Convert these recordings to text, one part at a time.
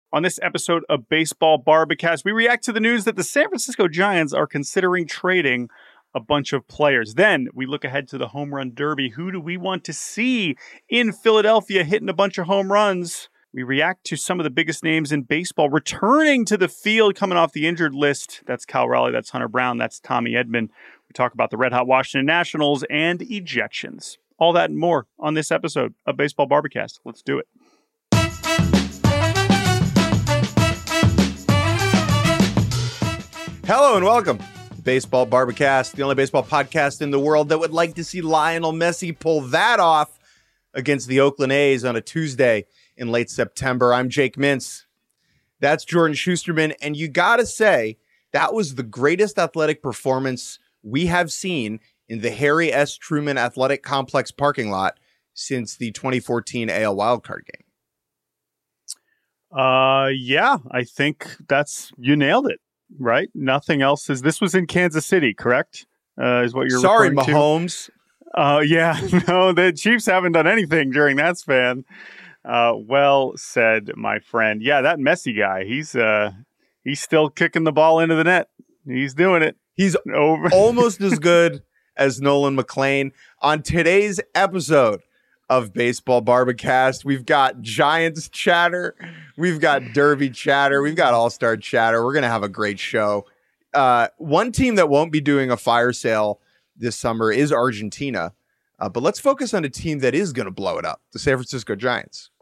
On this episode of Baseball Barbacast, we react to the news that the San Francisco Giants are considering trading a bunch of players. Then we look ahead to the home run derby. Who do we want to see in Philadelphia hitting a bunch of home runs? We react to some of the biggest names in baseball returning to the field, coming off the injured list. That's Cal Raleigh, that's Hunter Brown, that's Tommy Edman. We talk about the red-hot Washington Nationals and ejections. All that and more on this episode of Baseball Barbacast. Let's do it. Hello and welcome to Baseball Barbacast, the only baseball podcast in the world that would like to see Lionel Messi pull that off against the Oakland A's on a Tuesday in late September. I'm Jake Mintz. That's Jordan Schusterman. And you got to say, that was the greatest athletic performance we have seen in the Harry S. Truman Athletic Complex parking lot since the 2014 AL wildcard game. Yeah, I think you nailed it. Right? Nothing else this was in Kansas City, correct? Is what you're Sorry, referring to? Mahomes. Yeah, no, the Chiefs haven't done anything during that span. Well said, my friend. Yeah, that Messi guy, he's still kicking the ball into the net. He's doing it. He's almost as good as Nolan McLean. On today's episode of Baseball Barbacast, we've got Giants chatter, we've got Derby chatter, we've got All-Star chatter. We're going to have a great show. One team that won't be doing a fire sale this summer is Argentina, but let's focus on a team that is going to blow it up, the San Francisco Giants.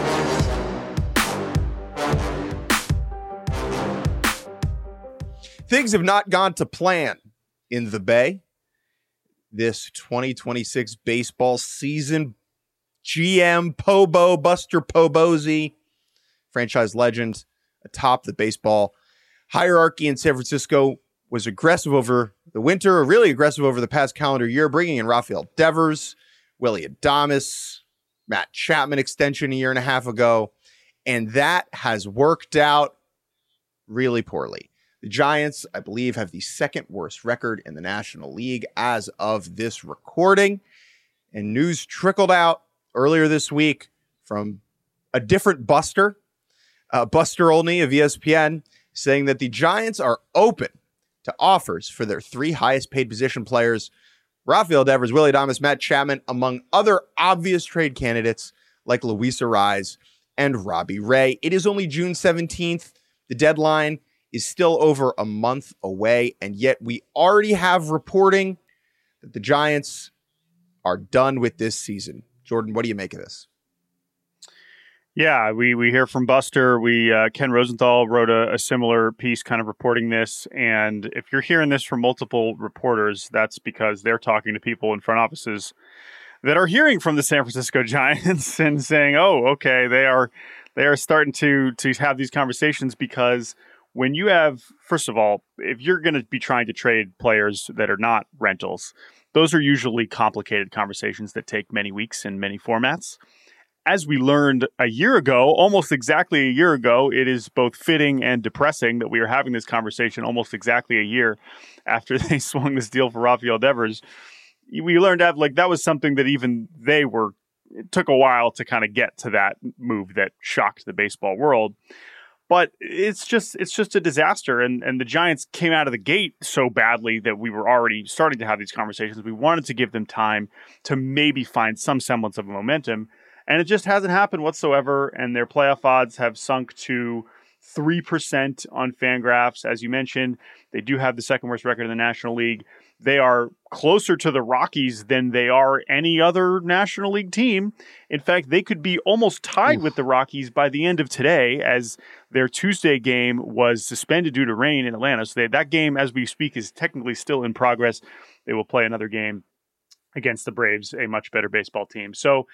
Things have not gone to plan in the Bay this 2026 baseball season. GM Buster Posey, franchise legend atop the baseball hierarchy in San Francisco, was aggressive over the winter, really aggressive over the past calendar year, bringing in Rafael Devers, Willy Adames, Matt Chapman extension a year and a half ago, and that has worked out really poorly. The Giants, I believe, have the second worst record in the National League as of this recording, and news trickled out earlier this week from a different Buster Olney of ESPN, saying that the Giants are open to offers for their three highest paid position players, Rafael Devers, Willy Adames, Matt Chapman, among other obvious trade candidates like Luis Arraez and Robbie Ray. It is only June 17th. The deadline is still over a month away, and yet we already have reporting that the Giants are done with this season. Jordan, what do you make of this? Yeah, we hear from Buster. Ken Rosenthal wrote a similar piece kind of reporting this. And if you're hearing this from multiple reporters, that's because they're talking to people in front offices that are hearing from the San Francisco Giants and saying, oh, okay, they are starting to have these conversations, because when you have, first of all, if you're going to be trying to trade players that are not rentals, those are usually complicated conversations that take many weeks and many formats. As we learned a year ago, almost exactly a year ago, it is both fitting and depressing that we are having this conversation almost exactly a year after they swung this deal for Rafael Devers. We learned that was something that even it took a while to kind of get to that move that shocked the baseball world. But it's just a disaster. And the Giants came out of the gate so badly that we were already starting to have these conversations. We wanted to give them time to maybe find some semblance of momentum. And it just hasn't happened whatsoever. And their playoff odds have sunk to 3% on Fangraphs. As you mentioned, they do have the second worst record in the National League. They are closer to the Rockies than they are any other National League team. In fact, they could be almost tied with the Rockies by the end of today, as their Tuesday game was suspended due to rain in Atlanta. So that game, as we speak, is technically still in progress. They will play another game against the Braves, a much better baseball team. So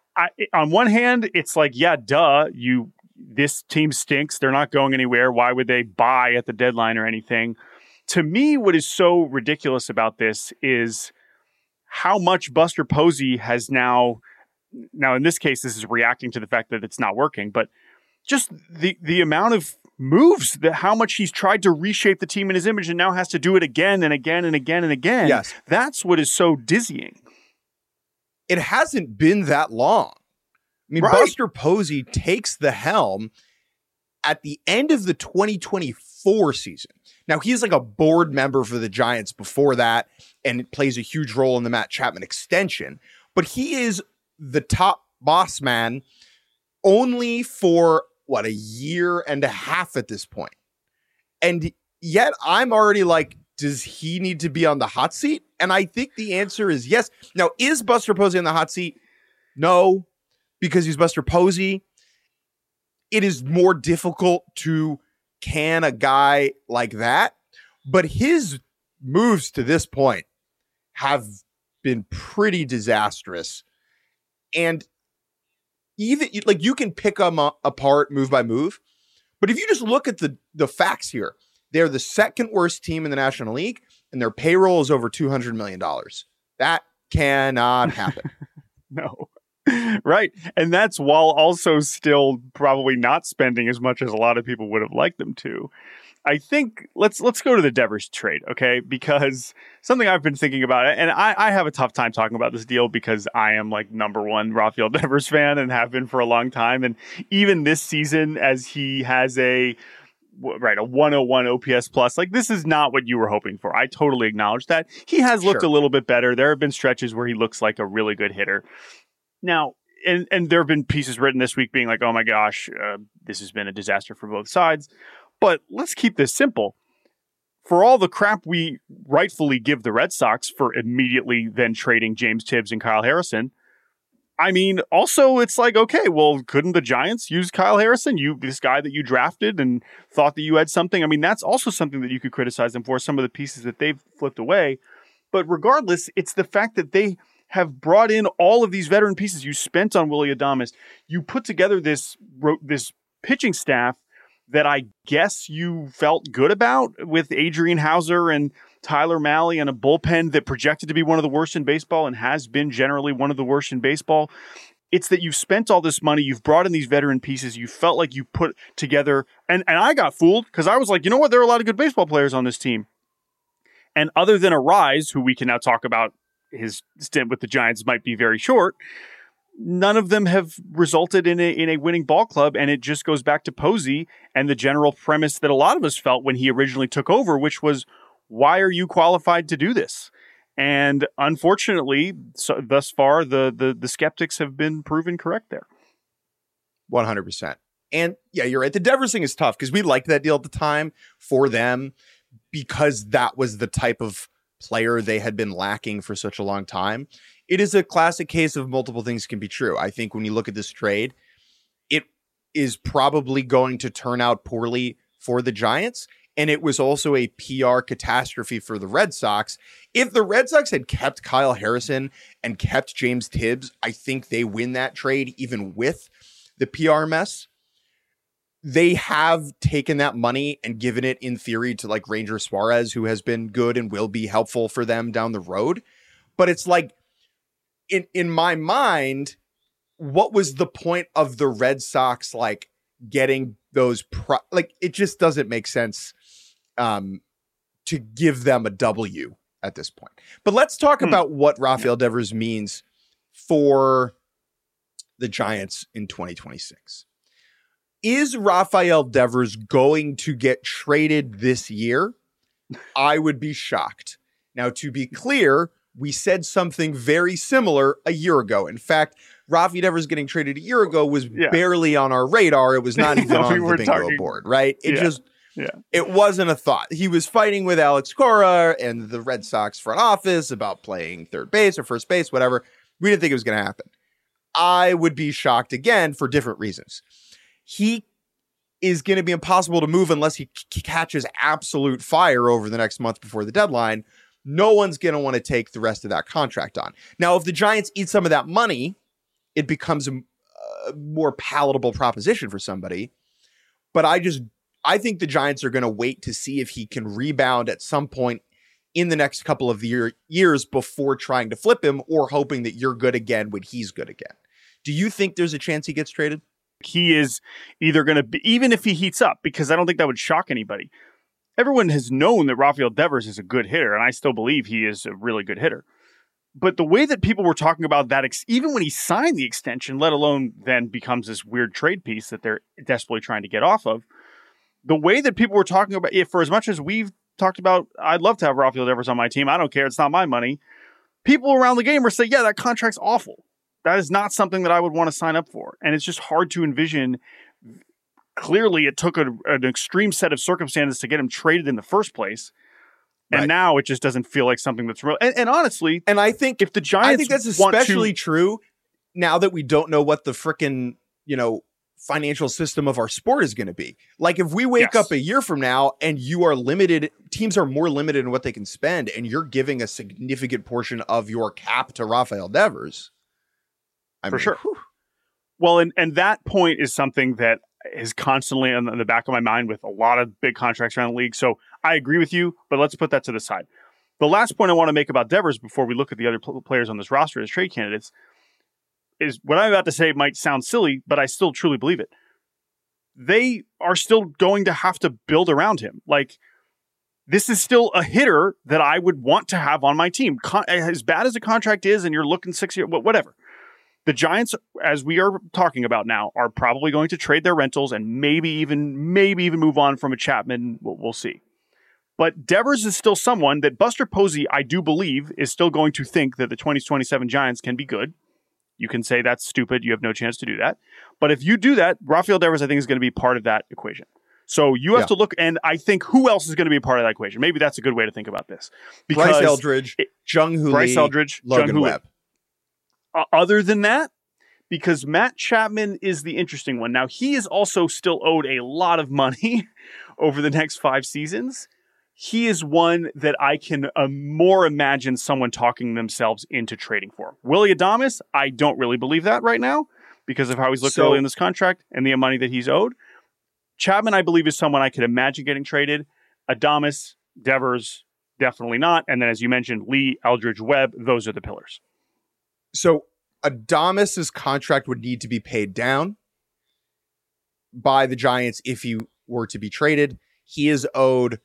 on one hand, it's like, yeah, duh, this team stinks. They're not going anywhere. Why would they buy at the deadline or anything? To me, what is so ridiculous about this is how much Buster Posey has now in this case, this is reacting to the fact that it's not working, but just the amount of moves, how much he's tried to reshape the team in his image and now has to do it again and again and again and again. Yes. That's what is so dizzying. It hasn't been that long. I mean, Right. Buster Posey takes the helm at the end of the 2024 season. Now, he's like a board member for the Giants before that, and it plays a huge role in the Matt Chapman extension. But he is the top boss man only for, a year and a half at this point. And yet I'm already like, does he need to be on the hot seat? And I think the answer is yes. Now, is Buster Posey on the hot seat? No, because he's Buster Posey. It is more difficult to can a guy like that. But his moves to this point have been pretty disastrous. And even like you can pick them apart move by move. But if you just look at the facts here, they're the second worst team in the National League, and their payroll is over $200 million. That cannot happen. No. Right. And that's while also still probably not spending as much as a lot of people would have liked them to. I think let's go to the Devers trade, okay? Because something I've been thinking about, and I have a tough time talking about this deal because I am like number one Rafael Devers fan and have been for a long time. And even this season, as he has a 101 OPS plus, like this is not what you were hoping for. I totally acknowledge that. He has looked a little bit better. There have been stretches where he looks like a really good hitter. Now, and there have been pieces written this week being like, oh my gosh, this has been a disaster for both sides. But let's keep this simple. For all the crap we rightfully give the Red Sox for immediately then trading James Tibbs and Kyle Harrison, I mean, also it's like, okay, well, couldn't the Giants use Kyle Harrison? This guy that you drafted and thought that you had something. I mean, that's also something that you could criticize them for, some of the pieces that they've flipped away. But regardless, it's the fact that they have brought in all of these veteran pieces. You spent on Willy Adames. You put together this pitching staff that I guess you felt good about with Adrian Hauser and Tyler Mahle and a bullpen that projected to be one of the worst in baseball and has been generally one of the worst in baseball. It's that you've spent all this money. You've brought in these veteran pieces. You felt like you put together, and I got fooled because I was like, you know what? There are a lot of good baseball players on this team. And other than Arise, who we can now talk about, his stint with the Giants might be very short, none of them have resulted in a winning ball club. And it just goes back to Posey and the general premise that a lot of us felt when he originally took over, which was, why are you qualified to do this? And unfortunately, thus far, the skeptics have been proven correct there. 100%. And yeah, you're right. The Devers thing is tough because we liked that deal at the time for them because that was the type of player they had been lacking for such a long time. It is a classic case of multiple things can be true. I think when you look at this trade, it is probably going to turn out poorly for the Giants. And it was also a PR catastrophe for the Red Sox. If the Red Sox had kept Kyle Harrison and kept James Tibbs, I think they win that trade even with the PR mess. They have taken that money and given it in theory to like Ranger Suarez, who has been good and will be helpful for them down the road. But it's like, in my mind, what was the point of the Red Sox like getting those it just doesn't make sense to give them a W at this point. But let's talk about what Rafael Devers means for the Giants in 2026. Is Rafael Devers going to get traded this year? I would be shocked. Now, to be clear, we said something very similar a year ago. In fact, Rafi Devers getting traded a year ago was barely on our radar. It was not even on the bingo board, right? It wasn't a thought. He was fighting with Alex Cora and the Red Sox front office about playing third base or first base, whatever. We didn't think it was going to happen. I would be shocked again for different reasons. He is going to be impossible to move unless he catches absolute fire over the next month before the deadline. No one's going to want to take the rest of that contract on. Now, if the Giants eat some of that money, it becomes a more palatable proposition for somebody. But I think the Giants are going to wait to see if he can rebound at some point in the next couple of years before trying to flip him or hoping that you're good again when he's good again. Do you think there's a chance he gets traded? He is either going to be, even if he heats up, because I don't think that would shock anybody. Everyone has known that Rafael Devers is a good hitter, and I still believe he is a really good hitter. But the way that people were talking about that, even when he signed the extension, let alone then becomes this weird trade piece that they're desperately trying to get off of, the way that people were talking about it, for as much as we've talked about, I'd love to have Rafael Devers on my team. I don't care. It's not my money. People around the game are saying, yeah, that contract's awful. That is not something that I would want to sign up for. And it's just hard to envision. Clearly, it took an extreme set of circumstances to get him traded in the first place. And now it just doesn't feel like something that's real. And honestly, and I think if the Giants, I think that's especially true now that we don't know what the frickin', financial system of our sport is going to be. Like if we wake up a year from now and you are limited, teams are more limited in what they can spend, and you're giving a significant portion of your cap to Rafael Devers. For sure. Whew. Well, and that point is something that is constantly in the back of my mind with a lot of big contracts around the league. So I agree with you, but let's put that to the side. The last point I want to make about Devers before we look at the other players on this roster as trade candidates is what I'm about to say might sound silly, but I still truly believe it. They are still going to have to build around him. Like, this is still a hitter that I would want to have on my team. As bad as the contract is, and you're looking 6 years, whatever. The Giants, as we are talking about now, are probably going to trade their rentals and maybe even move on from a Chapman. We'll see. But Devers is still someone that Buster Posey, I do believe, is still going to think that the 2027 Giants can be good. You can say that's stupid. You have no chance to do that. But if you do that, Rafael Devers, I think, is going to be part of that equation. So you have to look, and I think who else is going to be a part of that equation? Maybe that's a good way to think about this. Because Bryce Eldridge, Logan Webb. Other than that, because Matt Chapman is the interesting one. Now, he is also still owed a lot of money over the next 5 seasons. He is one that I can more imagine someone talking themselves into trading for. Willy Adames, I don't really believe that right now because of how he's looked early in this contract and the money that he's owed. Chapman, I believe, is someone I could imagine getting traded. Adames, Devers, definitely not. And then, as you mentioned, Lee, Eldridge, Webb, those are the pillars. So Adames' contract would need to be paid down by the Giants if he were to be traded. He is owed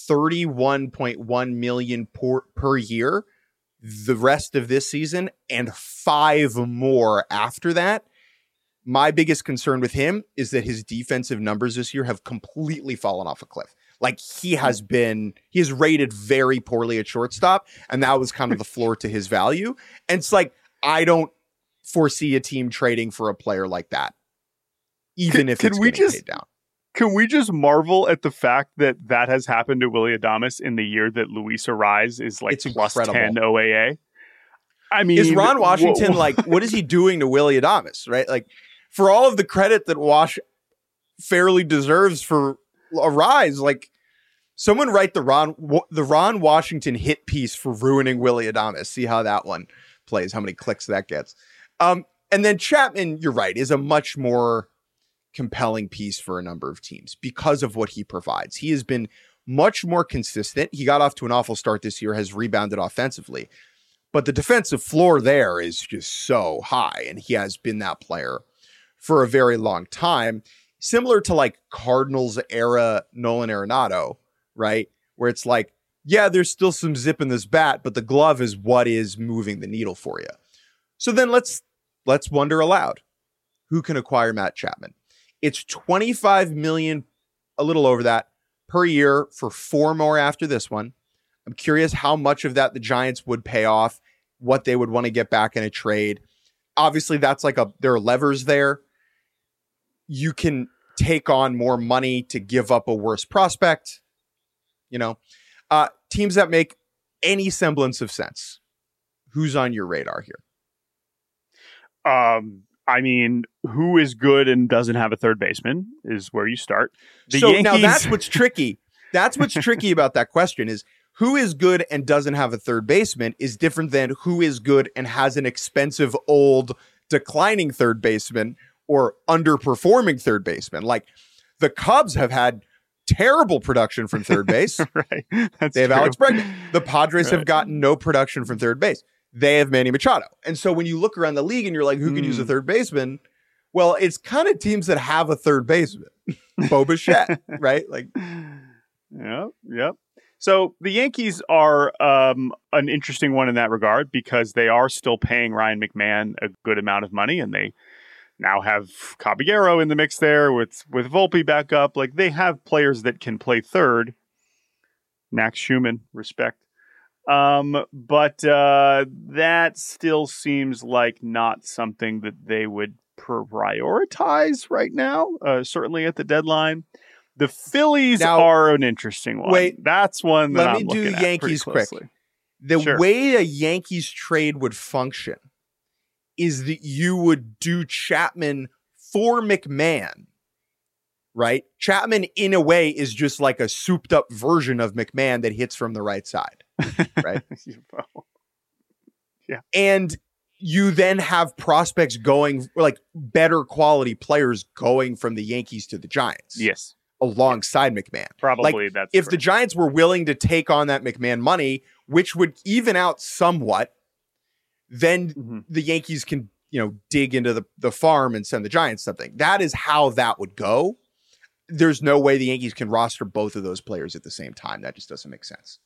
$31.1 million per year the rest of this season and 5 more after that. My biggest concern with him is that his defensive numbers this year have completely fallen off a cliff. Like he is rated very poorly at shortstop, and that was kind of the floor to his value. And it's like, I don't foresee a team trading for a player like that, even if it's getting paid down. Can we just marvel at the fact that has happened to Willy Adames in the year that Luis Arraez is like plus 10 OAA? I mean, is Ron Washington what is he doing to Willy Adames, right? Like, for all of the credit that Wash fairly deserves for Arraez, like, someone write the Ron Washington hit piece for ruining Willy Adames. See how that one plays, how many clicks that gets. And then Chapman, you're right, is a much more compelling piece for a number of teams because of what he provides. He has been much more consistent. He got off to an awful start this year, has rebounded offensively, but the defensive floor there is just so high, and he has been that player for a very long time, similar to like Cardinals era Nolan Arenado, right? Where it's like, yeah, there's still some zip in this bat, but the glove is what is moving the needle for you. So then let's wonder aloud, who can acquire Matt Chapman? It's $25 million, a little over that, per year for 4 more after this one. I'm curious how much of that the Giants would pay off, what they would want to get back in a trade. Obviously, that's there are levers there. You can take on more money to give up a worse prospect. Teams that make any semblance of sense. Who's on your radar here? I mean, who is good and doesn't have a third baseman is where you start. Now that's what's tricky. That's what's tricky about that question is who is good and doesn't have a third baseman is different than who is good and has an expensive, old, declining third baseman or underperforming third baseman. Like the Cubs have had terrible production from third base. Right. They have Alex Bregman. The Padres have gotten no production from third base. They have Manny Machado. And so when you look around the league and you're like, who can use a third baseman? Well, it's kind of teams that have a thurd baseman. Bo Bichette, right? Like, Yep. So the Yankees are an interesting one in that regard because they are still paying Ryan McMahon a good amount of money, and they now have Caballero in the mix there with Volpe back up. Like, they have players that can play third. Max Schumann, respect. But that still seems like not something that they would prioritize right now, certainly at the deadline. The Phillies are an interesting one. Wait, that's one that let me do Yankees quick. The way a Yankees trade would function is that you would do Chapman for McMahon, right? Chapman, in a way, is just like a souped up version of McMahon that hits from the right side, right? Yeah. And you then have prospects going, like better quality players going from the Yankees to the Giants. Yes. Alongside McMahon. Probably like, that's if correct. The Giants were willing to take on that McMahon money, which would even out somewhat, then the Yankees can, dig into the farm and send the Giants something. That is how that would go. There's no way the Yankees can roster both of those players at the same time. That just doesn't make sense.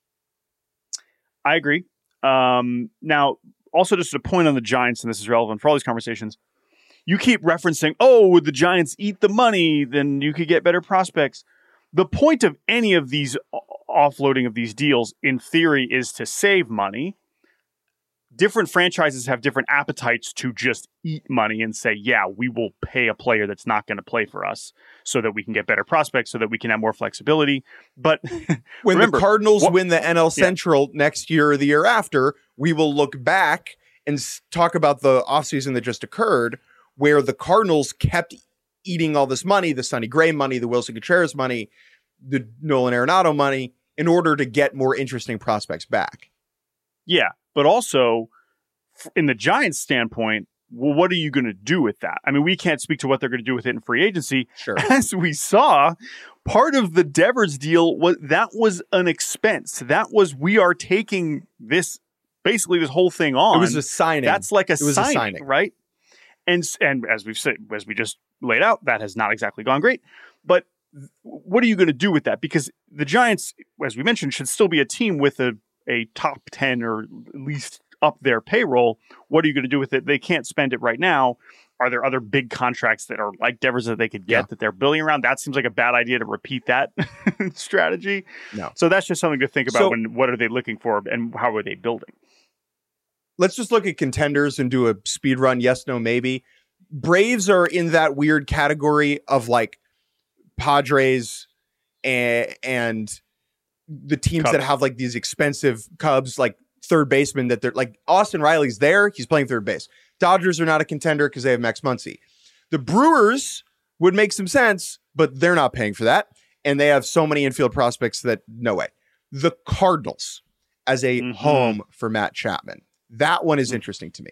I agree. Now, also just a point on the Giants, and this is relevant for all these conversations. You keep referencing, would the Giants eat the money? Then you could get better prospects. The point of any of these offloading of these deals, in theory, is to save money. Different franchises have different appetites to just eat money and say, yeah, we will pay a player that's not going to play for us so that we can get better prospects, so that we can have more flexibility. But when the Cardinals win the NL Central next year or the year after, we will look back and talk about the offseason that just occurred, where the Cardinals kept eating all this money, the Sonny Gray money, the Wilson Contreras money, the Nolan Arenado money, in order to get more interesting prospects back. Yeah, but also, in the Giants' standpoint, well, what are you going to do with that? I mean, we can't speak to what they're going to do with it in free agency. Sure. As we saw, part of the Devers deal was an expense. That was, we are taking this, basically this whole thing on. It was a signing. That's like a signing, right? And as we've said, as we just laid out, that has not exactly gone great. But what are you going to do with that? Because the Giants, as we mentioned, should still be a team with a top 10 or at least up their payroll. What are you going to do with it? They can't spend it right now. Are there other big contracts that are like Devers that they could get that they're building around? That seems like a bad idea to repeat that strategy. No. So that's just something to think about. What are they looking for and how are they building? Let's just look at contenders and do a speed run. Yes, no, maybe. Braves are in that weird category of like Padres and the teams that have like these expensive Cubs, like third baseman that they're like Austin Riley's there. He's playing third base. Dodgers are not a contender because they have Max Muncy. The Brewers would make some sense, but they're not paying for that. And they have so many infield prospects that no way. The Cardinals as a home for Matt Chapman. That one is interesting to me.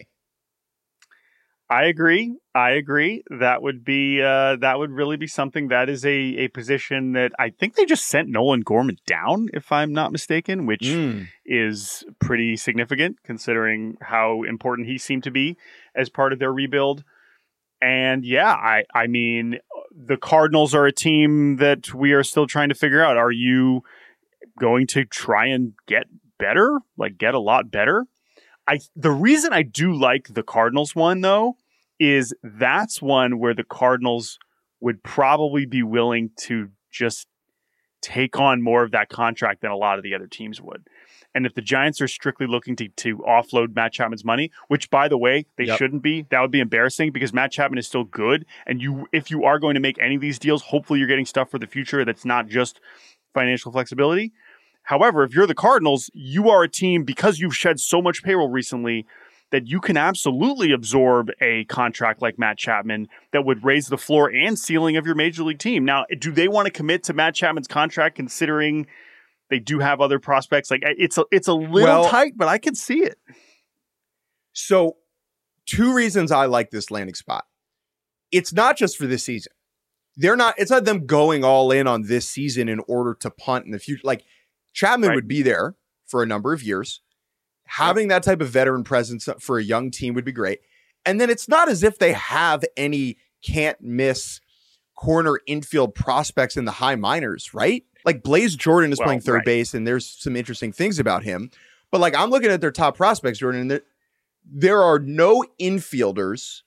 I agree. That would be that would really be something. That is a position that I think they just sent Nolan Gorman down, if I'm not mistaken, which is pretty significant considering how important he seemed to be as part of their rebuild. And yeah, I mean, the Cardinals are a team that we are still trying to figure out. Are you going to try and get better, like get a lot better? The reason I do like the Cardinals one, though, is that's one where the Cardinals would probably be willing to just take on more of that contract than a lot of the other teams would. And if the Giants are strictly looking to offload Matt Chapman's money, which, by the way, they shouldn't be, that would be embarrassing because Matt Chapman is still good. And if you are going to make any of these deals, hopefully you're getting stuff for the future that's not just financial flexibility. However, if you're the Cardinals, you are a team, because you've shed so much payroll recently, that you can absolutely absorb a contract like Matt Chapman that would raise the floor and ceiling of your major league team. Now, do they want to commit to Matt Chapman's contract considering they do have other prospects? Like it's a little tight, but I can see it. So 2 reasons I like this landing spot. It's not just for this season. It's not them going all in on this season in order to punt in the future. Like, Chapman would be there for a number of years. Having that type of veteran presence for a young team would be great. And then it's not as if they have any can't miss corner infield prospects in the high minors, right? Like Blaze Jordan is playing third right. base, and there's some interesting things about him. But like I'm looking at their top prospects, Jordan, and there are no infielders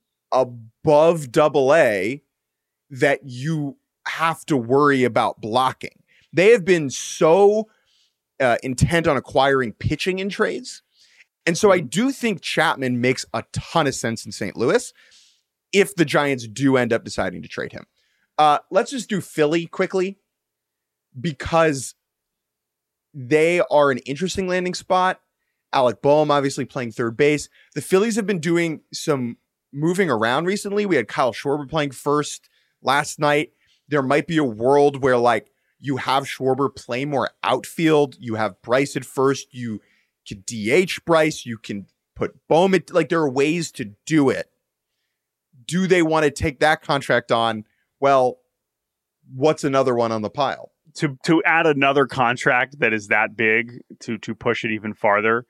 above AA that you have to worry about blocking. They have been so intent on acquiring pitching in trades. And so I do think Chapman makes a ton of sense in St. Louis if the Giants do end up deciding to trade him. Let's just do Philly quickly because they are an interesting landing spot. Alec Boehm obviously playing third base. The Phillies have been doing some moving around recently. We had Kyle Schwarber playing first last night. There might be a world where like you have Schwarber play more outfield. You have Bryce at first. You can DH Bryce. You can put Boehm at, like there are ways to do it. Do they want to take that contract on? Well, what's another one on the pile? To add another contract that is that big to push it even farther,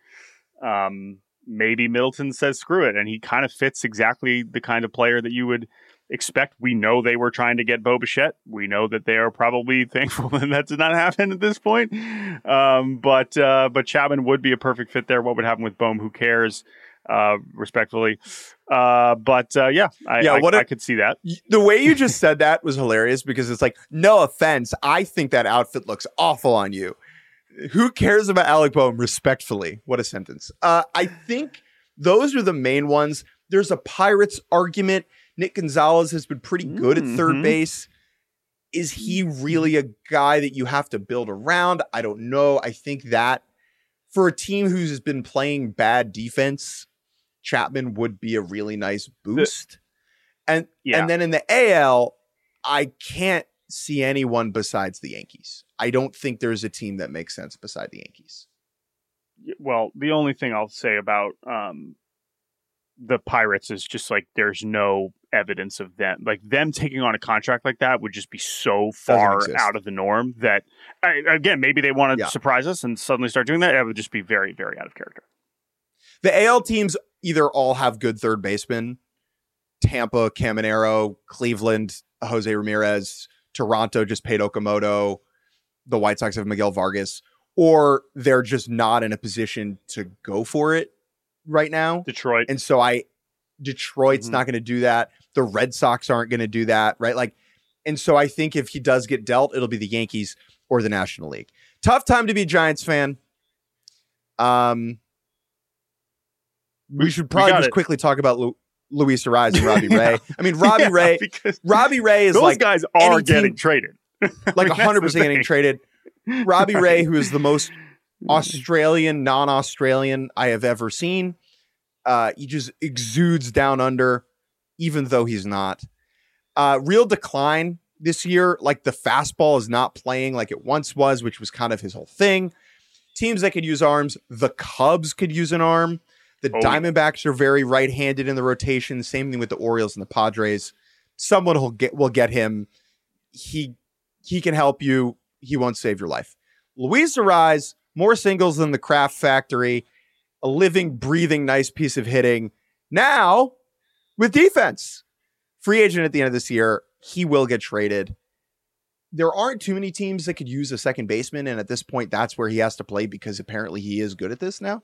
maybe Middleton says screw it, and he kind of fits exactly the kind of player that you would expect. We know they were trying to get Bo Bichette. We know that they are probably thankful that that did not happen at this point. But Chapman would be a perfect fit there. What would happen with Boehm? Who cares? Respectfully. I could see that. The way you just said that was hilarious because it's like, no offense, I think that outfit looks awful on you. Who cares about Alec Boehm? Respectfully. What a sentence. I think those are the main ones. There's a Pirates argument. Nick Gonzalez has been pretty good at third base. Is he really a guy that you have to build around? I don't know. I think that for a team who's been playing bad defense, Chapman would be a really nice boost. And then in the AL, I can't see anyone besides the Yankees. I don't think there's a team that makes sense beside the Yankees. Well, the only thing I'll say about the Pirates is just like there's no evidence of them. Like them taking on a contract like that would just be so far out of the norm that, again, maybe they want to surprise us and suddenly start doing that. It would just be very, very out of character. The AL teams either all have good third basemen. Tampa, Caminero, Cleveland, Jose Ramirez, Toronto just paid Okamoto. The White Sox have Miguel Vargas, or they're just not in a position to go for it right now. Detroit. And so Detroit's not going to do that. The Red Sox aren't going to do that, right? Like, and so I think if he does get dealt, it'll be the Yankees or the National League. Tough time to be a Giants fan. We should probably just quickly talk about Luis Arraez and Robbie Ray. I mean, Robbie Ray is those like guys are getting traded. Like 100% getting traded. Robbie Ray, who is the most Australian, non-Australian I have ever seen. He just exudes down under, even though he's not. Real decline this year. Like the fastball is not playing like it once was, which was kind of his whole thing. Teams that could use arms. The Cubs could use an arm. The Diamondbacks are very right-handed in the rotation. Same thing with the Orioles and the Padres. Someone will get him. He can help you. He won't save your life. Luis Arraez, more singles than the Kraft Factory. A living, breathing, nice piece of hitting. Now, with defense. Free agent at the end of this year. He will get traded. There aren't too many teams that could use a second baseman, and at this point, that's where he has to play because apparently he is good at this now.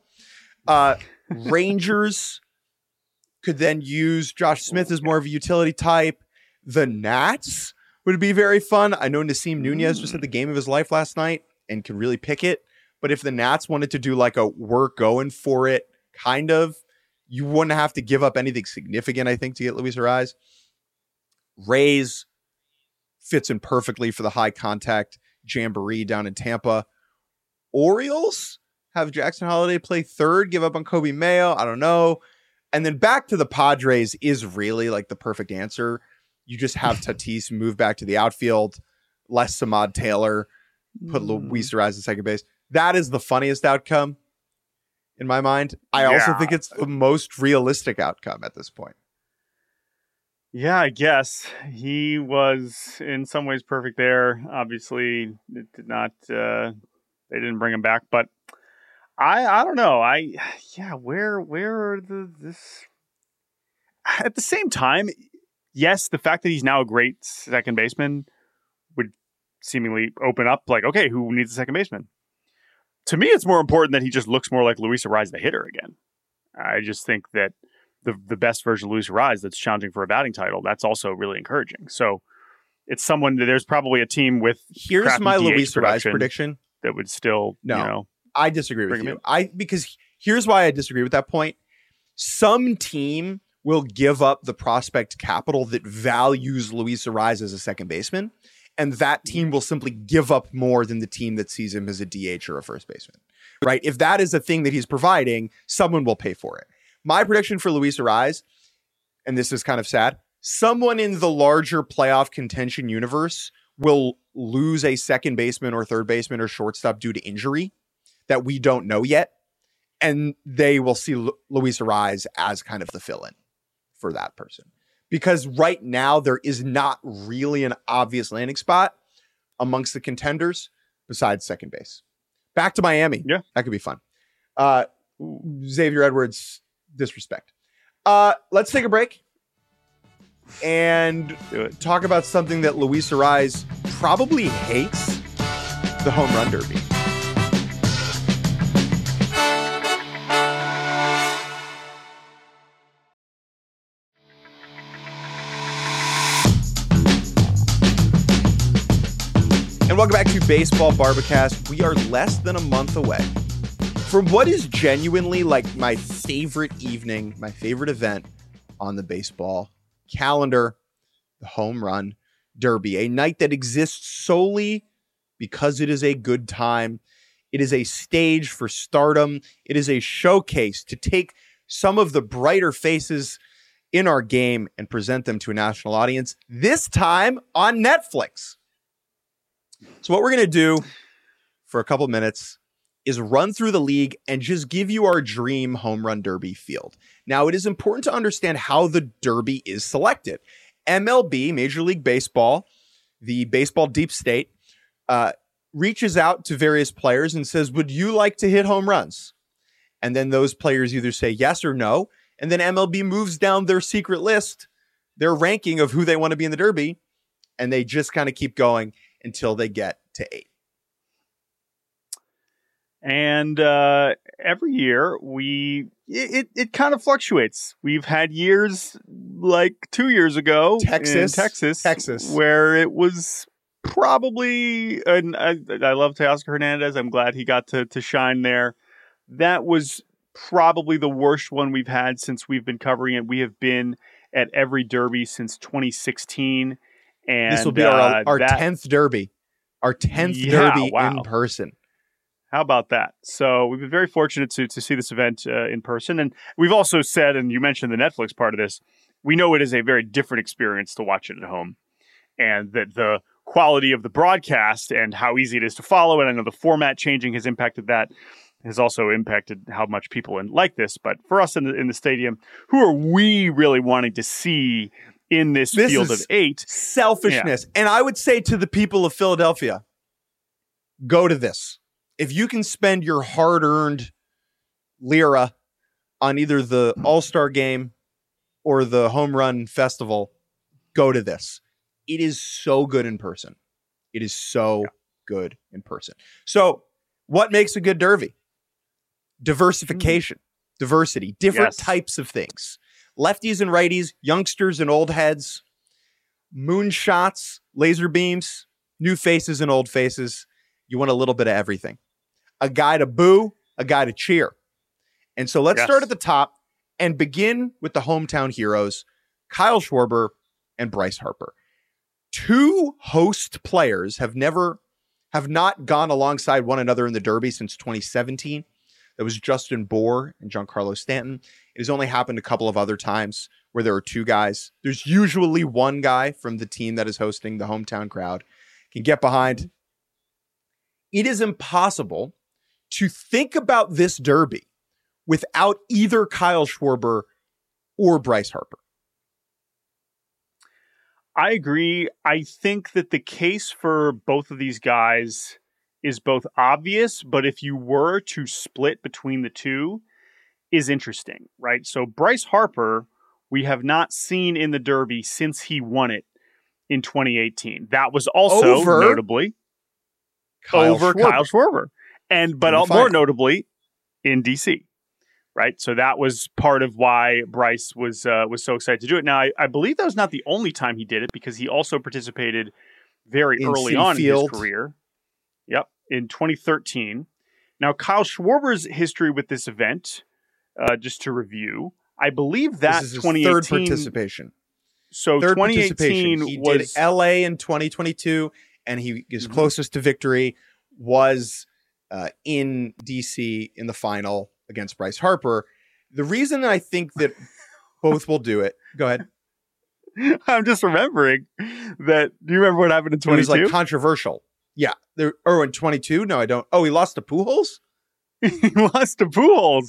Rangers could then use Josh Smith as more of a utility type. The Nats would be very fun. I know Nasim Nunez just had the game of his life last night and can really pick it. But if the Nats wanted to do like a we're going for it kind of, you wouldn't have to give up anything significant, I think, to get Luis Arraez. Rays fits in perfectly for the high contact jamboree down in Tampa. Orioles have Jackson Holliday play third, give up on Kobe Mayo. I don't know. And then back to the Padres is really like the perfect answer. You just have Tatis move back to the outfield, less Samad Taylor, put Luis Arraez at second base. That is the funniest outcome in my mind. I also think it's the most realistic outcome at this point. Yeah, I guess he was in some ways perfect there. Obviously, it did not. They didn't bring him back, but I don't know. Where are this? At the same time, yes, the fact that he's now a great second baseman would seemingly open up like, okay, who needs a second baseman? To me, it's more important that he just looks more like Luis Arraez, the hitter, again. I just think that the best version of Luis Arraez that's challenging for a batting title, that's also really encouraging. So it's someone that there's probably a team with here's my Luis Arraez prediction that would still, I disagree with you. Because here's why I disagree with that point. Some team will give up the prospect capital that values Luis Arraez as a second baseman, and that team will simply give up more than the team that sees him as a DH or a first baseman. Right? If that is a thing that he's providing, someone will pay for it. My prediction for Luis Arraez, and this is kind of sad, someone in the larger playoff contention universe will lose a second baseman or third baseman or shortstop due to injury that we don't know yet. And they will see Luis Arraez as kind of the fill-in for that person. Because right now there is not really an obvious landing spot amongst the contenders besides second base. Back to Miami. Yeah. That could be fun. Xavier Edwards, disrespect. Let's take a break and talk about something that Luis Arraez probably hates, the home run derby. And welcome back to Baseball Barbacast. We are less than a month away from what is genuinely like my favorite evening, my favorite event on the baseball calendar, the Home Run Derby, a night that exists solely because it is a good time. It is a stage for stardom. It is a showcase to take some of the brighter faces in our game and present them to a national audience, this time on Netflix. So what we're going to do for a couple minutes is run through the league and just give you our dream home run derby field. Now, it is important to understand how the derby is selected. MLB, Major League Baseball, the baseball deep state, reaches out to various players and says, would you like to hit home runs? And then those players either say yes or no. And then MLB moves down their secret list, their ranking of who they want to be in the derby. And they just kind of keep going until they get to 8. And every year it kind of fluctuates. We've had years like 2 years ago in Texas, where it was probably, and I love Teoscar Hernandez. I'm glad he got to shine there. That was probably the worst one we've had since we've been covering it. We have been at every derby since 2016. And this will be our 10th derby. Our 10th derby in person. How about that? So we've been very fortunate to see this event in person. And we've also said, and you mentioned the Netflix part of this, we know it is a very different experience to watch it at home. And that the quality of the broadcast and how easy it is to follow, and I know the format changing has impacted that, has also impacted how much people like this. But for us in the stadium, who are we really wanting to see in this field of 8? Selfishness. Yeah. And I would say to the people of Philadelphia, go to this. If you can spend your hard-earned lira on either the All-Star game or the Home Run Festival, go to this. It is so good in person. It is so good in person. So what makes a good derby? Diversification, diversity, different types of things. Lefties and righties, youngsters and old heads, moonshots, laser beams, new faces and old faces. You want a little bit of everything. A guy to boo, a guy to cheer. And so let's start at the top and begin with the hometown heroes, Kyle Schwarber and Bryce Harper. Two host players have not gone alongside one another in the Derby since 2017. That was Justin Bour and Giancarlo Stanton. It has only happened a couple of other times where there are two guys. There's usually one guy from the team that is hosting the hometown crowd can get behind. It is impossible to think about this Derby without either Kyle Schwarber or Bryce Harper. I agree. I think that the case for both of these guys is both obvious, but if you were to split between the two, is interesting, right? So Bryce Harper, we have not seen in the Derby since he won it in 2018. That was also notably Kyle Schwarber. But more notably in DC. Right. So that was part of why Bryce was so excited to do it. Now, I believe that was not the only time he did it, because he also participated very early on in his career. Yep. In 2013. Now, Kyle Schwarber's history with this event, just to review, I believe that this is his 2018 third participation. So third 2018 he was did LA in 2022, and his closest to victory was in DC in the final against Bryce Harper. The reason that I think that both will do it, go ahead. I'm just remembering that. Do you remember what happened in 22? It was like controversial. Yeah. In 22? No, I don't. Oh, he lost to Pujols? He lost to Pujols.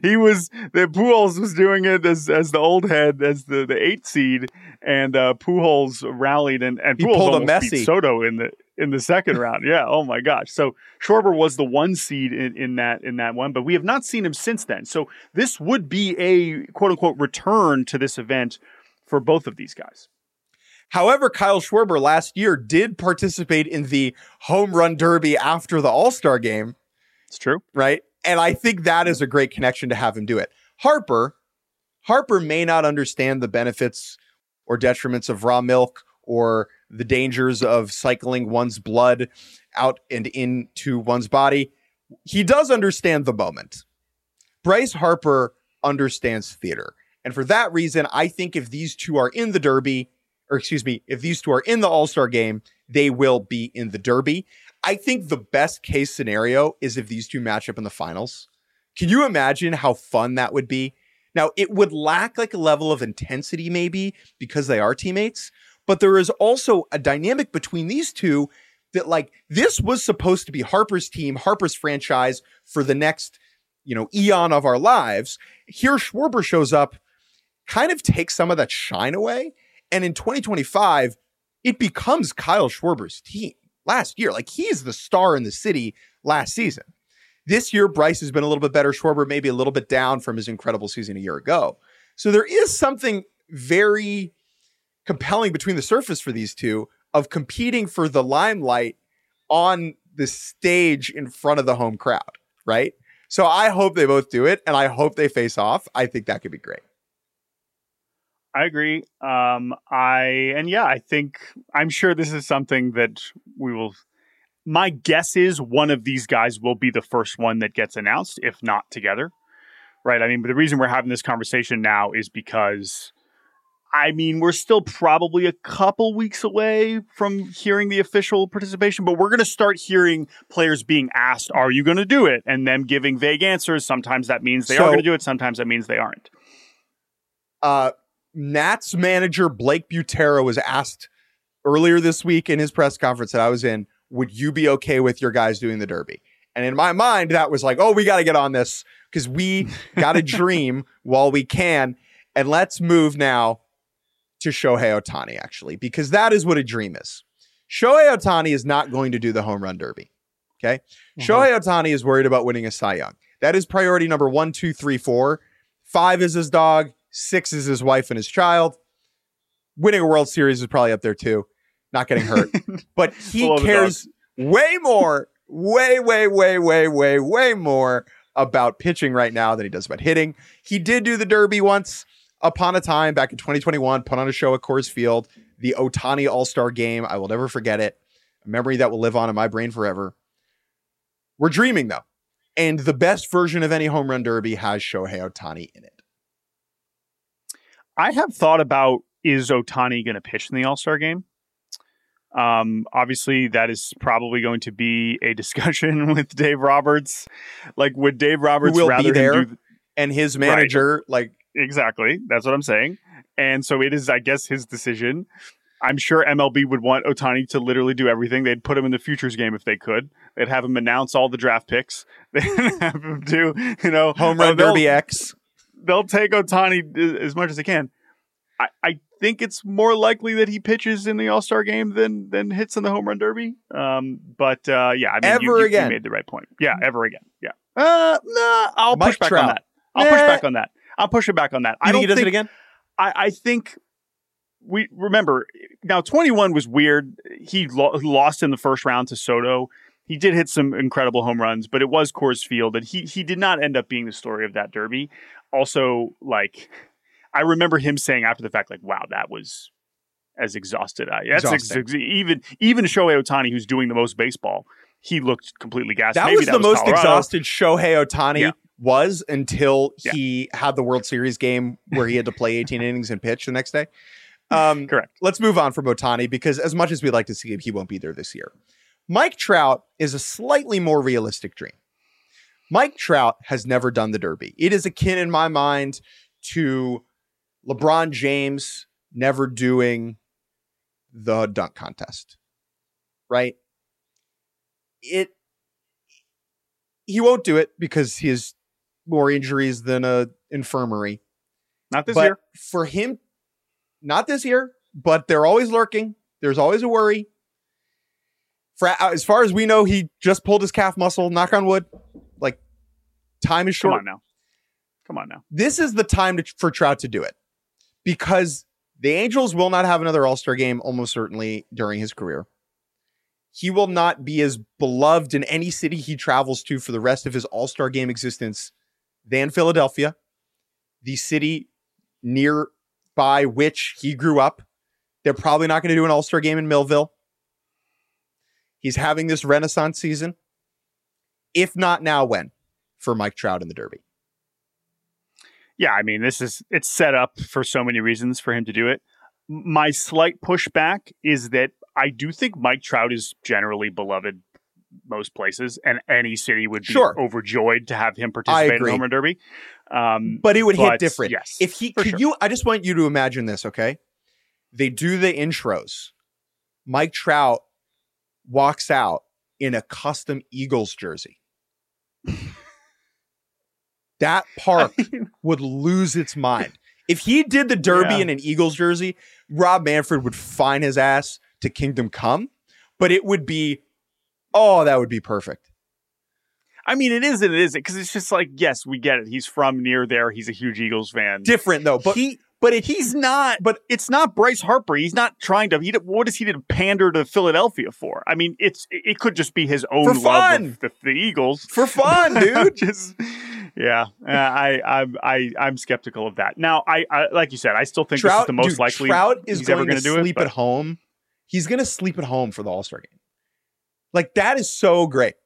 Pujols was doing it as the old head, as the 8th seed, and Pujols rallied and he Pujols pulled almost a Messi. beat Soto in the second round. Yeah. Oh my gosh. So Schwarber was the 1 seed in that one, but we have not seen him since then. So this would be a quote unquote return to this event for both of these guys. However, Kyle Schwarber last year did participate in the home run derby after the All-Star game. It's true. Right? And I think that is a great connection to have him do it. Harper may not understand the benefits or detriments of raw milk or the dangers of cycling one's blood out and into one's body. He does understand the moment. Bryce Harper understands theater. And for that reason, I think if these two are in the Derby, if these two are in the All-Star game, they will be in the Derby. I think the best case scenario is if these two match up in the finals. Can you imagine how fun that would be? Now, it would lack like a level of intensity maybe because they are teammates, but there is also a dynamic between these two that like this was supposed to be Harper's team, Harper's franchise for the next, eon of our lives. Here, Schwarber shows up, kind of takes some of that shine away. And in 2025, it becomes Kyle Schwarber's team. Last year, like he's the star in the city last season. This year, Bryce has been a little bit better. Schwarber maybe a little bit down from his incredible season a year ago. So there is something very compelling between the surface for these two of competing for the limelight on the stage in front of the home crowd, right? So I hope they both do it, and I hope they face off. I think that could be great. I agree. I'm sure this is something that we will. My guess is one of these guys will be the first one that gets announced, if not together. Right. I mean, but the reason we're having this conversation now is because, we're still probably a couple weeks away from hearing the official participation, but we're going to start hearing players being asked, are you going to do it? And them giving vague answers. Sometimes that means they are going to do it. Sometimes that means they aren't. Nats manager Blake Butera was asked earlier this week in his press conference that I was in, would you be okay with your guys doing the Derby? And in my mind, that was like, oh, we got to get on this because we got to dream while we can. And let's move now to Shohei Ohtani, actually, because that is what a dream is. Shohei Ohtani is not going to do the home run derby. Okay. Mm-hmm. Shohei Ohtani is worried about winning a Cy Young. That is priority number 1, 2, 3, 4. 5 is his dog. 6 is his wife and his child. Winning a World Series is probably up there too. Not getting hurt. But he cares way more, way more about pitching right now than he does about hitting. He did do the Derby once upon a time back in 2021, put on a show at Coors Field, the Ohtani All-Star Game. I will never forget it. A memory that will live on in my brain forever. We're dreaming though. And the best version of any home run derby has Shohei Ohtani in it. I have thought about, is Ohtani going to pitch in the All-Star Game? Obviously, that is probably going to be a discussion with Dave Roberts. Like, would Dave Roberts rather be there him do and his manager, right. Exactly. That's what I'm saying. And so it is, I guess, his decision. I'm sure MLB would want Ohtani to literally do everything. They'd put him in the futures game if they could. They'd have him announce all the draft picks. They'd have him do, home run derby X. They'll take Ohtani as much as they can. I think it's more likely that he pitches in the All-Star Game than hits in the home run derby. You made the right point. Yeah, ever again. Yeah. I'll push back on that. I'll push it back on that. You think he does it again? I think we remember now 21 was weird. He lost in the first round to Soto. He did hit some incredible home runs, but it was Coors Field, and he did not end up being the story of that Derby. Also, like, I remember him saying after the fact, like, wow, that was as exhausted. Even Shohei Ohtani, who's doing the most baseball, he looked completely gassed. That was the most exhausted Shohei Ohtani was until he had the World Series game where he had to play 18 innings and pitch the next day. Correct. Let's move on from Ohtani, because as much as we'd like to see him, he won't be there this year. Mike Trout is a slightly more realistic dream. Mike Trout has never done the Derby. It is akin in my mind to LeBron James never doing the dunk contest, right? He won't do it because he has more injuries than a infirmary. Not this year. For him, not this year, but they're always lurking. There's always a worry. As far as we know, he just pulled his calf muscle, knock on wood. Like, time is short. Come on now. This is the time for Trout to do it, because the Angels will not have another All-Star game almost certainly during his career. He will not be as beloved in any city he travels to for the rest of his All-Star game existence than Philadelphia, the city nearby which he grew up. They're probably not going to do an All-Star game in Millville. He's having this renaissance season. If not now, when? For Mike Trout in the Derby. Yeah, I mean, it's set up for so many reasons for him to do it. My slight pushback is that I do think Mike Trout is generally beloved most places, and any city would be overjoyed to have him participate in the Home Run Derby. But it would hit different. Yes, if he could, I just want you to imagine this, okay? They do the intros. Mike Trout walks out in a custom Eagles jersey. That park would lose its mind. If he did the Derby in an Eagles jersey, Rob Manfred would fine his ass to Kingdom Come, but it would be, that would be perfect. I mean, it is and it isn't, because it's just like, yes, we get it. He's from near there. He's a huge Eagles fan. Different though, but he's not. But it's not Bryce Harper. He's not trying to. What does he to pander to Philadelphia for? I mean, it could just be his own love of the Eagles for fun, dude. I'm skeptical of that. Now, I like you said, I still think Trout, this is the most likely. Trout is he's going ever going to do sleep at home. He's going to sleep at home for the All-Star game. Like, that is so great.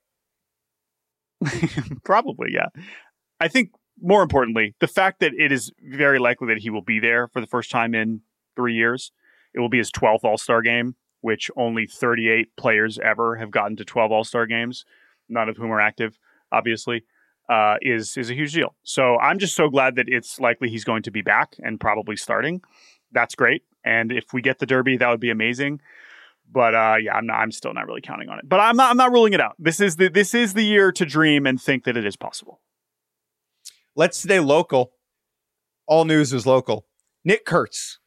Probably, yeah. I think more importantly, the fact that it is very likely that he will be there for the first time in 3 years. It will be his 12th All-Star game, which only 38 players ever have gotten to 12 All-Star games, none of whom are active, obviously, is a huge deal. So I'm just so glad that it's likely he's going to be back and probably starting. That's great. And if we get the Derby, that would be amazing. But I'm still not really counting on it. But I'm not ruling it out. This is the year to dream and think that it is possible. Let's stay local. All news is local. Nick Kurtz,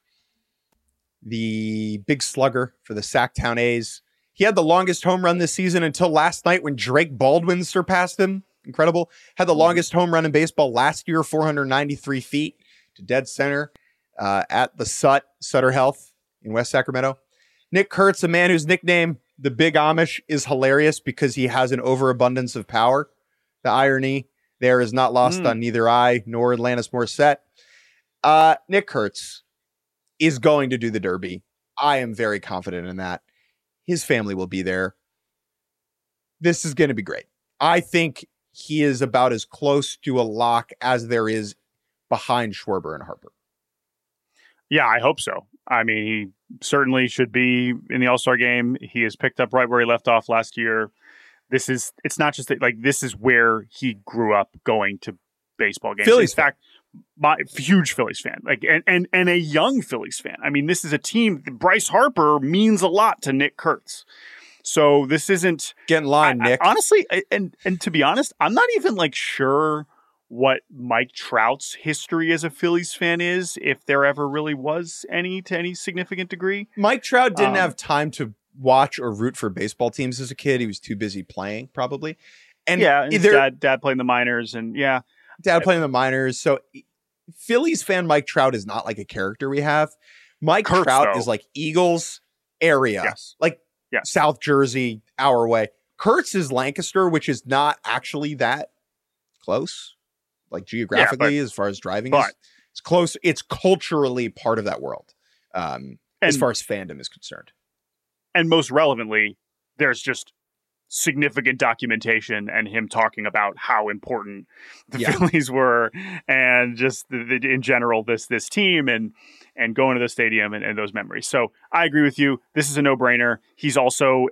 the big slugger for the Sacktown A's. He had the longest home run this season until last night when Drake Baldwin surpassed him. Incredible. Had the longest home run in baseball last year, 493 feet to dead center at the Sutter Health in West Sacramento. Nick Kurtz, a man whose nickname, the Big Amish, is hilarious because he has an overabundance of power. The irony there is not lost on neither I nor Alanis Morissette. Nick Kurtz is going to do the Derby. I am very confident in that. His family will be there. This is going to be great. I think he is about as close to a lock as there is behind Schwarber and Harper. Yeah, I hope so. I mean, he certainly should be in the All-Star game. He is picked up right where he left off last year. It's not just that, like, this is where he grew up going to baseball games. Phillies, in fact, huge Phillies fan, like, and a young Phillies fan. I mean, this is a team. Bryce Harper means a lot to Nick Kurtz. So this isn't get in line, Nick. Honestly, and to be honest, I'm not even like sure what Mike Trout's history as a Phillies fan is, if there ever really was any to any significant degree. Mike Trout didn't have time to watch or root for baseball teams as a kid. He was too busy playing, probably. And his dad playing the minors, and dad playing the minors. So Phillies fan Mike Trout is not like a character we have. Mike Kurtz, Trout though. is like Eagles area, Yes. like Yes. South Jersey, our way. Kurtz is Lancaster, which is not actually that close, like geographically, as far as driving is. It's close. It's culturally part of that world, as far as fandom is concerned. And most relevantly, there's just significant documentation and him talking about how important the Phillies were, and just in general this team and going to the stadium and those memories. So I agree with you. This is a no-brainer. He's also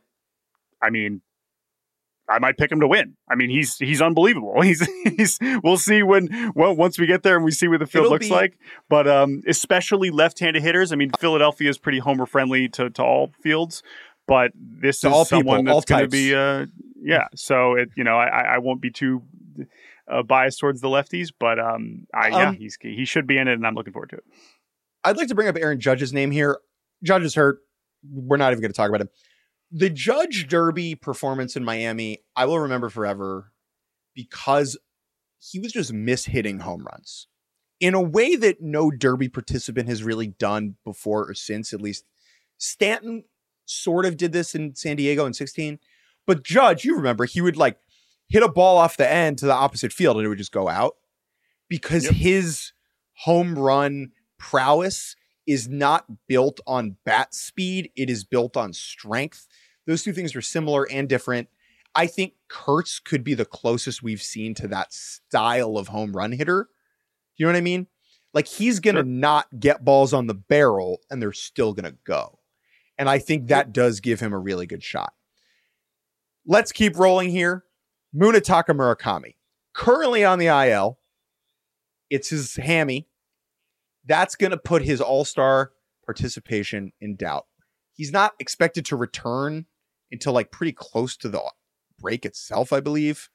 I might pick him to win. I mean, he's unbelievable. He's we'll see once we get there and we see what the field looks like. But especially left-handed hitters. I mean, Philadelphia is pretty homer friendly to all fields, but this is someone that's going to be So I won't be too biased towards the lefties, but he should be in it, and I'm looking forward to it. I'd like to bring up Aaron Judge's name here. Judge is hurt. We're not even going to talk about him. The Judge Derby performance in Miami, I will remember forever because he was just mishitting home runs in a way that no Derby participant has really done before or since. At least Stanton sort of did this in San Diego in 2016. But Judge, you remember, he would like hit a ball off the end to the opposite field and it would just go out because his home run prowess is not built on bat speed. It is built on strength. Those two things are similar and different. I think Kurtz could be the closest we've seen to that style of home run hitter. You know what I mean? Like he's going to not get balls on the barrel and they're still going to go. And I think that does give him a really good shot. Let's keep rolling here. Munetaka Murakami, currently on the IL. It's his hammy. That's going to put his all-star participation in doubt. He's not expected to return until like pretty close to the break itself, I believe.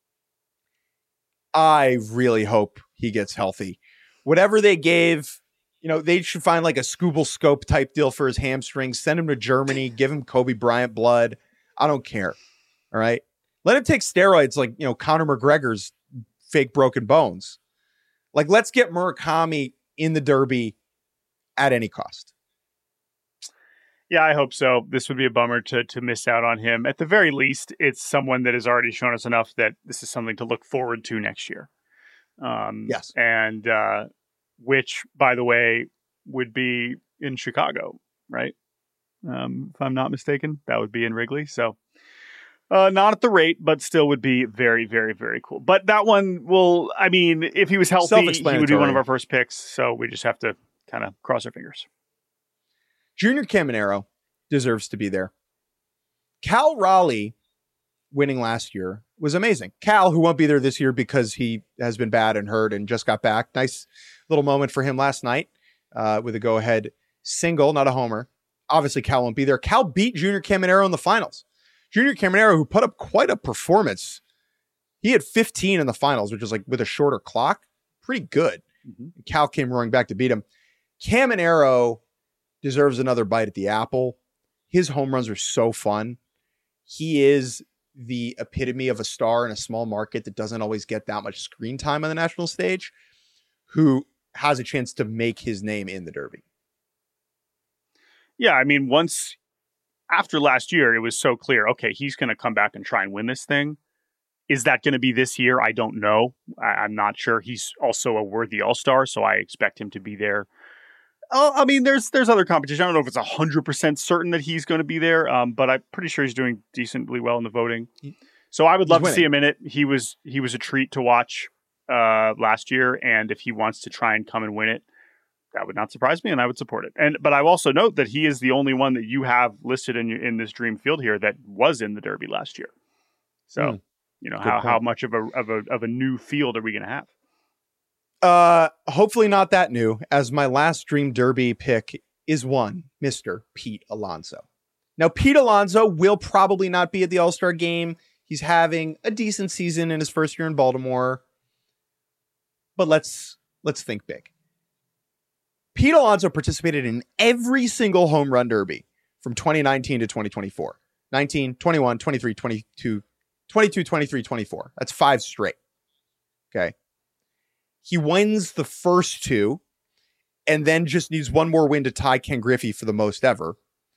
I really hope he gets healthy. Whatever they gave, they should find like a Scooble Scope type deal for his hamstring, send him to Germany, give him Kobe Bryant blood. I don't care. All right. Let him take steroids like, Conor McGregor's fake broken bones. Like, let's get Murakami in the Derby at any cost. Yeah, I hope so. This would be a bummer to miss out on him. At the very least, it's someone that has already shown us enough that this is something to look forward to next year. Yes. And which, by the way, would be in Chicago, right? If I'm not mistaken, that would be in Wrigley. So not at the rate, but still would be very, very, very cool. But that one if he was healthy, he would be one of our first picks. So we just have to kind of cross our fingers. Junior Caminero deserves to be there. Cal Raleigh winning last year was amazing. Cal, who won't be there this year because he has been bad and hurt and just got back. Nice little moment for him last night with a go-ahead single, not a homer. Obviously, Cal won't be there. Cal beat Junior Caminero in the finals. Junior Caminero, who put up quite a performance. He had 15 in the finals, which is like with a shorter clock. Pretty good. Mm-hmm. Cal came roaring back to beat him. Caminero deserves another bite at the apple. His home runs are so fun. He is the epitome of a star in a small market that doesn't always get that much screen time on the national stage, who has a chance to make his name in the Derby. Yeah, I mean, after last year, it was so clear, okay, he's going to come back and try and win this thing. Is that going to be this year? I don't know. I'm not sure. He's also a worthy all-star, so I expect him to be there. Oh, I mean, there's other competition. I don't know if it's 100% certain that he's going to be there, but I'm pretty sure he's doing decently well in the voting. So I would love to see him in it. He was a treat to watch last year, and if he wants to try and come and win it, that would not surprise me, and I would support it. But I also note that he is the only one that you have listed in this dream field here that was in the Derby last year. So how much of a new field are we going to have? Hopefully not that new, as my last Dream Derby pick is one Mr. Pete Alonso. Now, Pete Alonso will probably not be at the All-Star game. He's having a decent season in his first year in Baltimore. But let's think big. Pete Alonso participated in every single home run derby from 2019 to 2024. 19, 21, 23, 22, 22, 23, 24. That's 5 straight. Okay. He wins the first 2, and then just needs one more win to tie Ken Griffey for the most ever.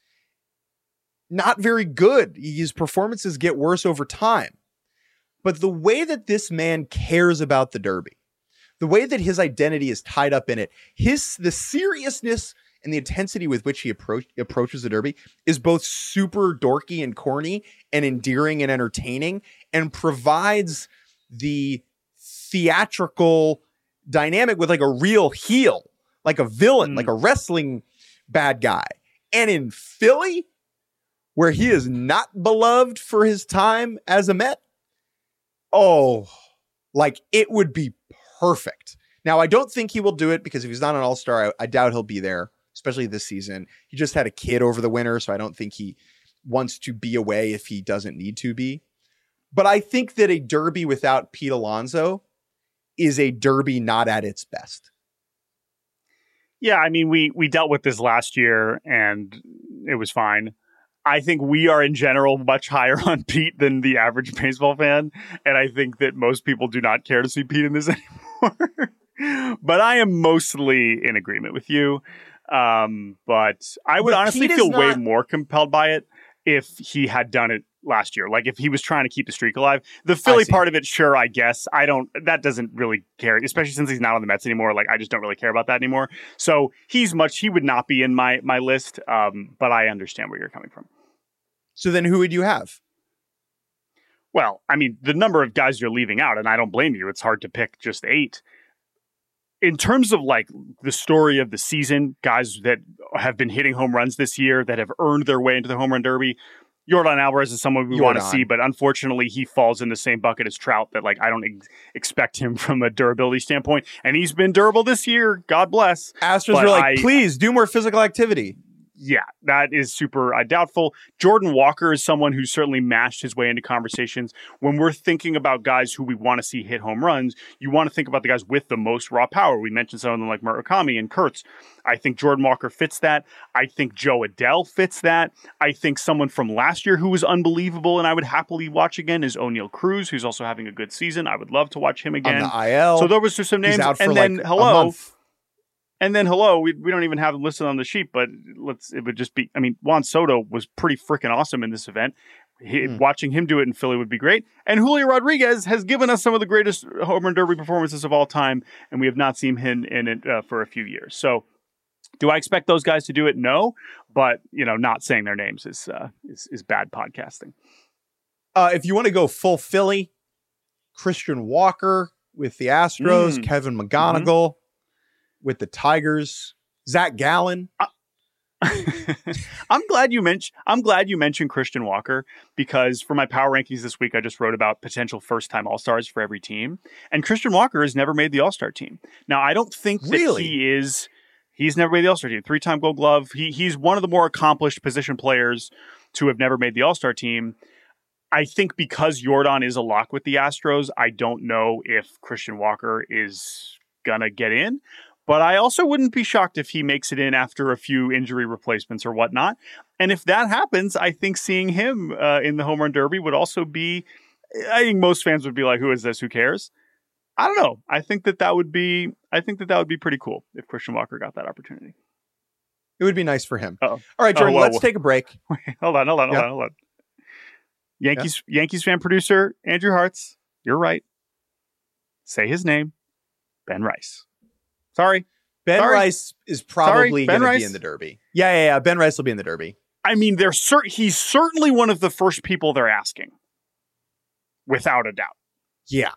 Not very good. His performances get worse over time. But the way that this man cares about the Derby, the way that his identity is tied up in it, the seriousness and the intensity with which he approaches the Derby is both super dorky and corny and endearing and entertaining, and provides the theatrical dynamic with like a real heel, like a villain, like a wrestling bad guy. And in Philly, where he is not beloved for his time as a Met, like it would be perfect. Now, I don't think he will do it, because if he's not an all-star, I doubt he'll be there, especially this season. He just had a kid over the winter, so I don't think he wants to be away if he doesn't need to be. But I think that a Derby without Pete Alonso is a Derby not at its best. Yeah, I mean, we dealt with this last year, and it was fine. I think we are in general much higher on Pete than the average baseball fan. And I think that most people do not care to see Pete in this anymore. But I am mostly in agreement with you. But I would honestly feel way more compelled by it if he had done it last year. Like if he was trying to keep the streak alive. The Philly part of it, sure, I guess. That doesn't really care, especially since he's not on the Mets anymore. Like I just don't really care about that anymore. So he would not be in my list. But I understand where you're coming from. So then who would you have? Well, I mean, the number of guys you're leaving out, and I don't blame you. It's hard to pick just 8. In terms of like the story of the season, guys that have been hitting home runs this year that have earned their way into the home run derby, Yordan Alvarez is someone we want to see, but unfortunately he falls in the same bucket as Trout that like I don't expect him from a durability standpoint. And he's been durable this year. God bless. Astros are like, please do more physical activity. Yeah, that is super doubtful. Jordan Walker is someone who certainly mashed his way into conversations. When we're thinking about guys who we want to see hit home runs, you want to think about the guys with the most raw power. We mentioned some of them like Murakami and Kurtz. I think Jordan Walker fits that. I think Joe Adell fits that. I think someone from last year who was unbelievable and I would happily watch again is O'Neal Cruz, who's also having a good season. I would love to watch him again. On the IL. So there was just some names. And then, we don't even have them listed on the sheet, but it would just be, I mean, Juan Soto was pretty freaking awesome in this event. Watching him do it in Philly would be great. And Julio Rodriguez has given us some of the greatest home run derby performances of all time, and we have not seen him in it for a few years. So do I expect those guys to do it? No, but not saying their names is bad podcasting. If you want to go full Philly, Christian Walker with the Astros, Kevin McGonigal with the Tigers, Zach Gallen. I'm glad you mentioned Christian Walker, because for my power rankings this week, I just wrote about potential first-time All-Stars for every team. And Christian Walker has never made the All-Star team. Now, I don't think that he's never made the All-Star team. 3-time Gold Glove. He's one of the more accomplished position players to have never made the All-Star team. I think because Yordan is a lock with the Astros, I don't know if Christian Walker is gonna get in. But I also wouldn't be shocked if he makes it in after a few injury replacements or whatnot. And if that happens, I think seeing him in the home run derby would also be, I think most fans would be like, who is this? Who cares? I don't know. I think that would be pretty cool if Christian Walker got that opportunity. It would be nice for him. Uh-oh. All right, Jordan, let's take a break. Wait, hold on. Yankees fan producer, Andrew Hartz, you're right. Say his name, Ben Rice. Sorry. Ben Rice is probably going to be in the Derby. Yeah. Ben Rice will be in the Derby. I mean, he's certainly one of the first people they're asking. Without a doubt. Yeah.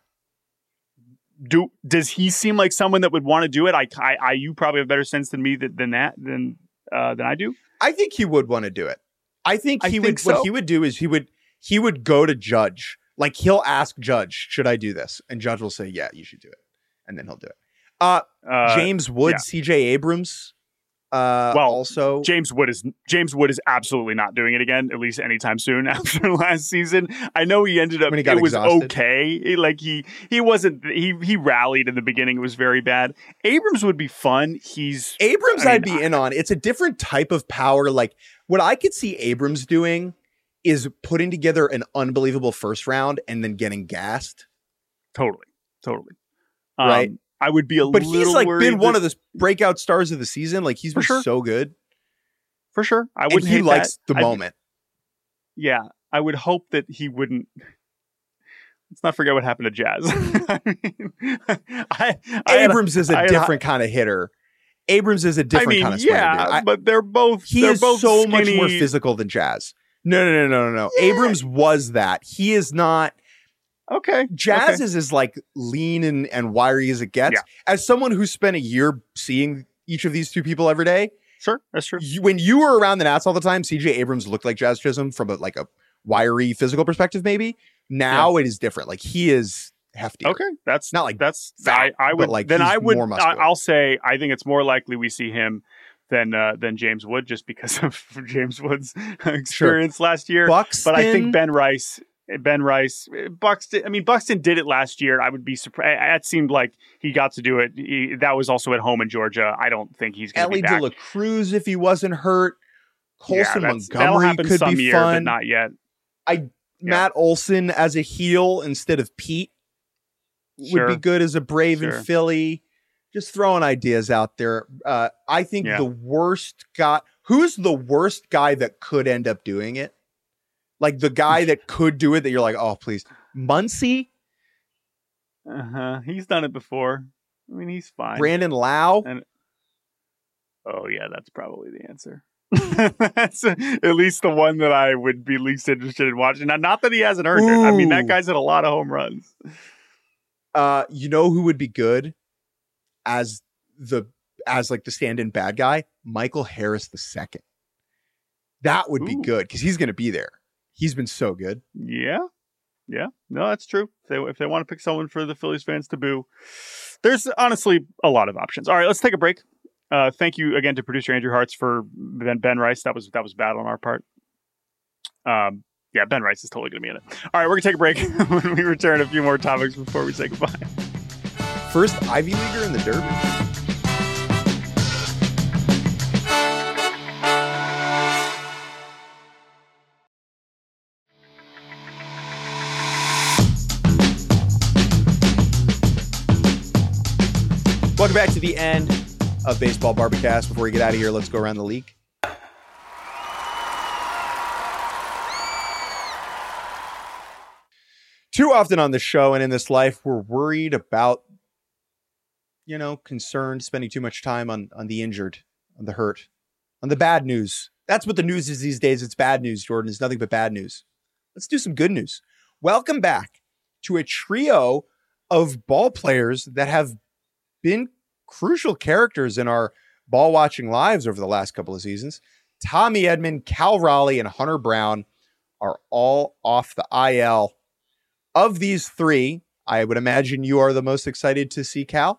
Does he seem like someone that would want to do it? You probably have a better sense than me than I do. I think he would want to do it. I think he would. So. What he would do is he would go to Judge. Like he'll ask Judge, should I do this? And Judge will say, yeah, you should do it. And then he'll do it. James Wood, CJ Abrams. Also James Wood is absolutely not doing it again, at least anytime soon after last season. I know he ended up, it was exhausted. Okay. He rallied in the beginning. It was very bad. Abrams would be fun. I'd be in on. It's a different type of power. Like what I could see Abrams doing is putting together an unbelievable first round and then getting gassed. Totally. Right. I would be but he's like been one that, of the breakout stars of the season. Like he's been so good. For sure. I wouldn't hate he likes that. the moment. Yeah. I would hope that he wouldn't. Let's not forget what happened to Jazz. Abrams is a different kind of hitter. Abrams is a different kind of player. Yeah, but they're both. He is both so skinny. much more physical than Jazz. No. Yeah. Abrams was that. He is not. Okay. Jazz is as like lean and wiry as it gets. Yeah. As someone who spent a year seeing each of these two people every day. Sure, that's true. When you were around the Nats all the time, CJ Abrams looked like Jazz Chisholm from a wiry physical perspective, maybe. Now it is different. Like he is hefty. Okay, that's not like that's. Fat, I would like then I would. More I'll say I think it's more likely we see him than James Wood just because of James Wood's experience last year. Buxton, but I think Buxton. I mean, Buxton did it last year. I would be surprised. It seemed like he got to do it. That was also at home in Georgia. I don't think he's going to be back. Ellie De La Cruz, if he wasn't hurt. Colson Montgomery could some be year, fun. But not yet. Matt Olson as a heel instead of Pete would be good as a Brave in Philly. Just throwing ideas out there. I think the worst guy. Who's the worst guy that could end up doing it? Like the guy that could do it that you're like, oh, please. Muncy? He's done it before. I mean, he's fine. Brandon Lau? Oh, yeah, that's probably the answer. That's at least the one that I would be least interested in watching. Not that he hasn't earned it. I mean, that guy's hit a lot of home runs. You know who would be good as the stand-in bad guy? Michael Harris II. That would be good because he's going to be there. He's been so good. Yeah. No, that's true. If they want to pick someone for the Phillies fans to boo, there's honestly a lot of options. All right, let's take a break. Thank you again to producer Andrew Hartz for Ben Rice. That was bad on our part. Ben Rice is totally going to be in it. All right, we're going to take a break. When we return, a few more topics before we say goodbye. First Ivy Leaguer in the Derby. Welcome back to the end of Baseball Barbacast. Before we get out of here, let's go around the league. Too often on this show and in this life, we're worried about, concerned, spending too much time on the injured, on the hurt, on the bad news. That's what the news is these days. It's bad news, Jordan. It's nothing but bad news. Let's do some good news. Welcome back to a trio of ball players that have been crucial characters in our ball watching lives over the last couple of seasons. Tommy Edman, Cal Raleigh, and Hunter Brown are all off the IL. Of these three, I would imagine you are the most excited to see Cal.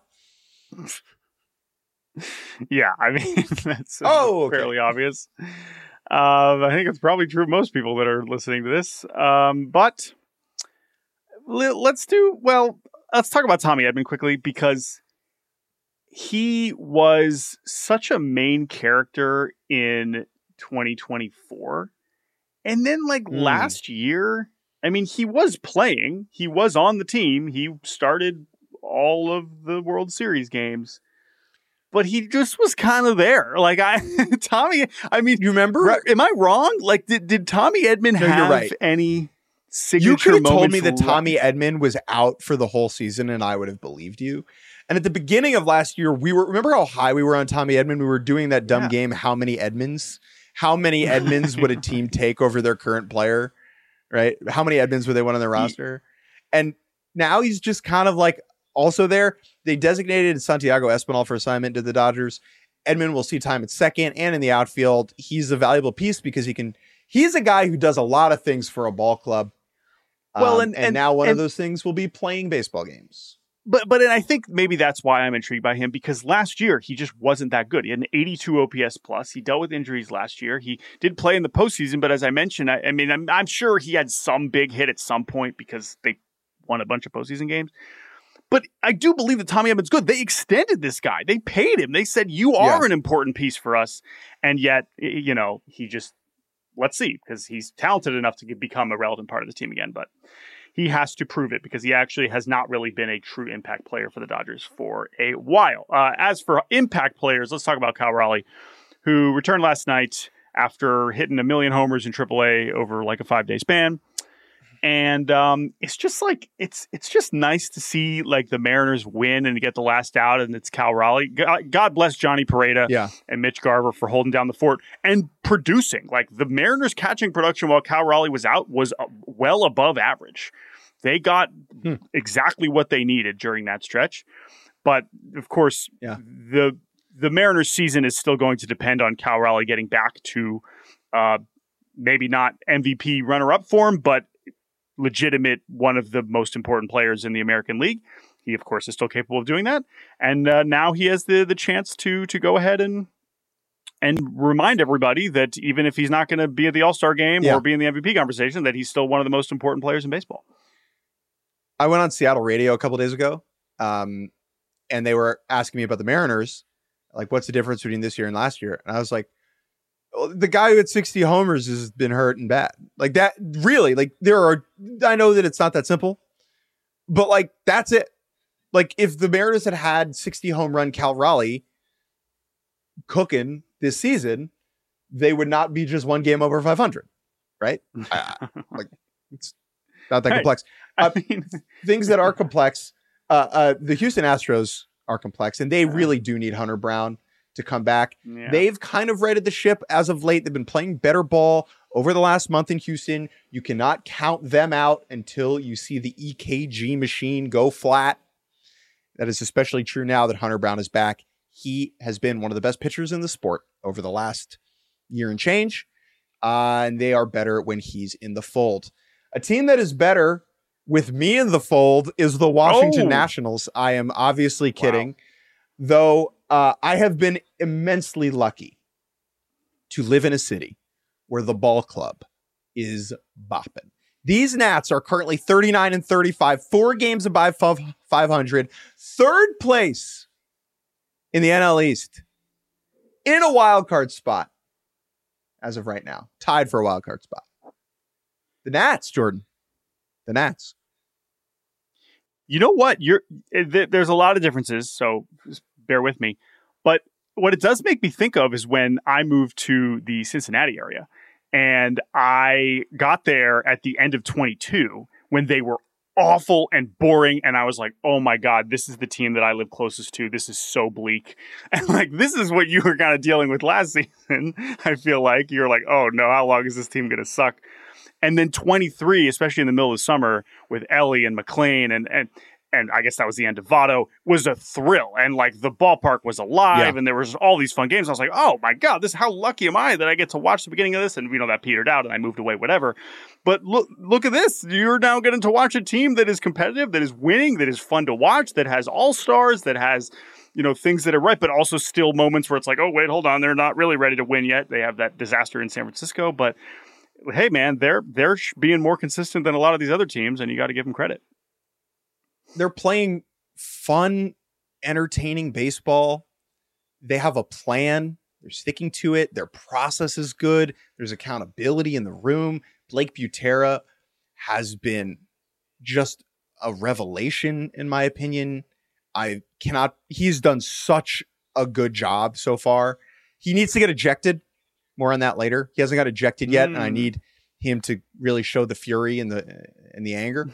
Yeah, I mean, that's fairly obvious. I think it's probably true of most people that are listening to this. But let's talk about Tommy Edman quickly because he was such a main character in 2024. And then last year, I mean, he was playing. He was on the team. He started all of the World Series games. But he just was kind of there. Tommy, I mean, you remember? Am I wrong? Did Tommy Edman have any signature moments? You could have told me that Tommy Edman was out for the whole season and I would have believed you. And at the beginning of last year, remember how high we were on Tommy Edman? We were doing that dumb game, How Many Edmans? How many Edmans would a team take over their current player? Right? How many Edmans would they want on their roster? And now he's just kind of also there. They designated Santiago Espinal for assignment to the Dodgers. Edman will see time at second and in the outfield. He's a valuable piece because he's a guy who does a lot of things for a ball club. Well, and now one of those things will be playing baseball games. But I think maybe that's why I'm intrigued by him because last year he just wasn't that good. He had an 82 OPS plus. He dealt with injuries last year. He did play in the postseason, but as I mentioned, I'm sure he had some big hit at some point because they won a bunch of postseason games. But I do believe that Tommy Edman's good. They extended this guy. They paid him. They said, you are an important piece for us. And yet, he just, let's see, because he's talented enough to become a relevant part of the team again. But he has to prove it because he actually has not really been a true impact player for the Dodgers for a while. As for impact players, let's talk about Cal Raleigh, who returned last night after hitting 1 million homers in AAA over like a 5-day span. And it's just like it's just nice to see like the Mariners win and get the last out, and it's Cal Raleigh. God bless Johnny Pareda and Mitch Garver for holding down the fort and producing. Like the Mariners catching production while Cal Raleigh was out was well above average. They got exactly what they needed during that stretch. But of course, the Mariners season is still going to depend on Cal Raleigh getting back to maybe not MVP runner-up form, but legitimate one of the most important players in the American League. He, of course, is still capable of doing that. And now he has the chance to go ahead and remind everybody that even if he's not going to be at the All-Star game or be in the MVP conversation, that he's still one of the most important players in baseball. I went on Seattle radio a couple days ago, and they were asking me about the Mariners, like, what's the difference between this year and last year? And I was like, the guy who had 60 homers has been hurt and bad. Like that, really, like I know that it's not that simple, but like, that's it. Like if the Mariners had 60 home run Cal Raleigh cooking this season, they would not be just one game over 500, right? Like it's not that complex. Things that are complex, the Houston Astros are complex, and they really do need Hunter Brown to come back. Yeah. They've kind of righted the ship as of late. They've been playing better ball over the last month in Houston. You cannot count them out until you see the EKG machine go flat. That is especially true now that Hunter Brown is back. He has been one of the best pitchers in the sport over the last year and change. And they are better when he's in the fold. A team that is better with me in the fold is the Washington Nationals. I am obviously kidding, though. I have been immensely lucky to live in a city where the ball club is bopping. These Nats are currently 39-35, 4 games above 500, third place in the NL East, in a wild card spot as of right now, tied for a wild card spot. The Nats, Jordan, the Nats. You know what? There's a lot of differences, so bear with me. But what it does make me think of is when I moved to the Cincinnati area, and I got there at the end of 22 when they were awful and boring. And I was like, oh my God, this is the team that I live closest to. This is so bleak. And like, this is what you were kind of dealing with last season. I feel like you're like, oh no, how long is this team going to suck? And then 23, especially in the middle of the summer with Ellie and McLean and I guess that was the end of Votto, was a thrill. And like the ballpark was alive and there was all these fun games. I was like, oh my God, how lucky am I that I get to watch the beginning of this? And that petered out and I moved away, whatever. But look at this. You're now getting to watch a team that is competitive, that is winning, that is fun to watch, that has all-stars, that has, things that are right, but also still moments where it's like, oh, wait, hold on. They're not really ready to win yet. They have that disaster in San Francisco, but hey man, they're being more consistent than a lot of these other teams and you got to give them credit. They're playing fun, entertaining baseball. They have a plan. They're sticking to it. Their process is good. There's accountability in the room. Blake Butera has been just a revelation, in my opinion. He's done such a good job so far. He needs to get ejected. More on that later. He hasn't got ejected yet, and I need him to really show the fury and the anger.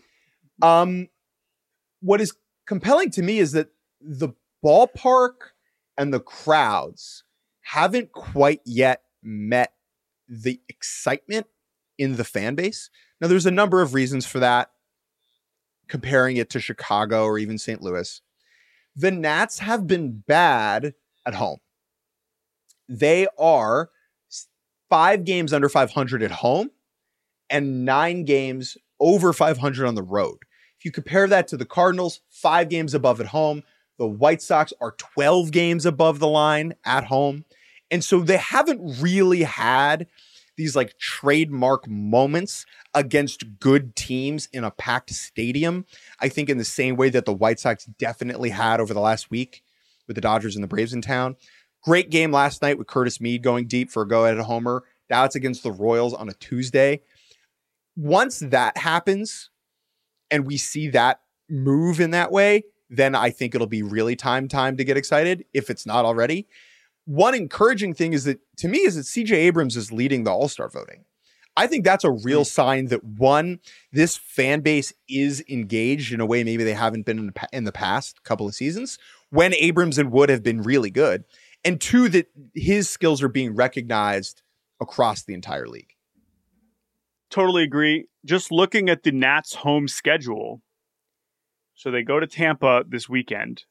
What is compelling to me is that the ballpark and the crowds haven't quite yet met the excitement in the fan base. Now, there's a number of reasons for that, comparing it to Chicago or even St. Louis. The Nats have been bad at home. They are 5 games under 500 at home and 9 games over 500 on the road. If you compare that to the Cardinals, 5 games above at home. The White Sox are 12 games above the line at home. And so they haven't really had these like trademark moments against good teams in a packed stadium. I think in the same way that the White Sox definitely had over the last week with the Dodgers and the Braves in town. Great game last night with Curtis Mead going deep for a go-ahead homer. Now it's against the Royals on a Tuesday. Once that happens, and we see that move in that way, then I think it'll be really time to get excited if it's not already. One encouraging thing is that to me is that CJ Abrams is leading the All-Star voting. I think that's a real sign that one, this fan base is engaged in a way maybe they haven't been in the past couple of seasons when Abrams and Wood have been really good. And two, that his skills are being recognized across the entire league. Totally agree. Just looking at the Nats home schedule. So they go to Tampa this weekend.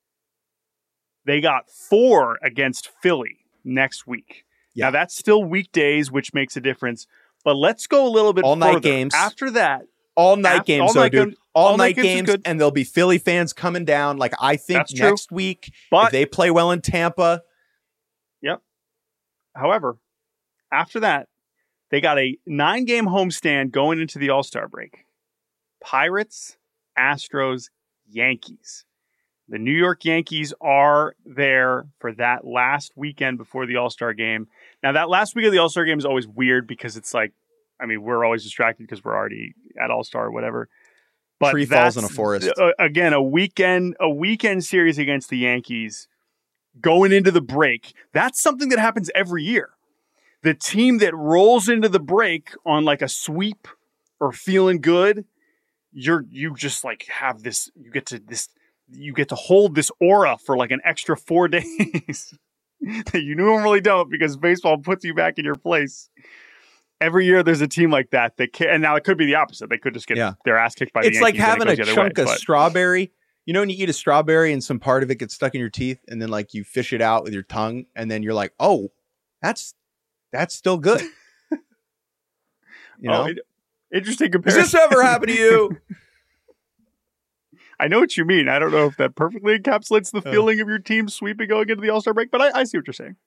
They got 4 against Philly next week. Yeah. Now that's still weekdays, which makes a difference. But let's go a little bit all further. Night games. After that. All night games, dude. All night games, and there'll be Philly fans coming down. Like, I think next week, if they play well in Tampa. Yep. However, after that, they got a 9-game homestand going into the All-Star break. Pirates, Astros, Yankees. The New York Yankees are there for that last weekend before the All-Star game. Now, that last week of the All-Star game is always weird because it's like, I mean, we're always distracted because we're already at All-Star or whatever. But tree falls in a forest. Again, a weekend series against the Yankees going into the break. That's something that happens every year. The team that rolls into the break on like a sweep or feeling good, you just like have this. You get to hold this aura for like an extra 4 days that you normally don't because baseball puts you back in your place. Every year there's a team like that can, and now it could be the opposite. They could just get their ass kicked by the Yankees. It's like having a chunk of strawberry. You know, when you eat a strawberry and some part of it gets stuck in your teeth and then like you fish it out with your tongue and then you're like, oh, that's still good. You know? Interesting comparison. Has this ever happened to you? I know what you mean. I don't know if that perfectly encapsulates the feeling of your team sweeping going into the All-Star break, but I see what you're saying.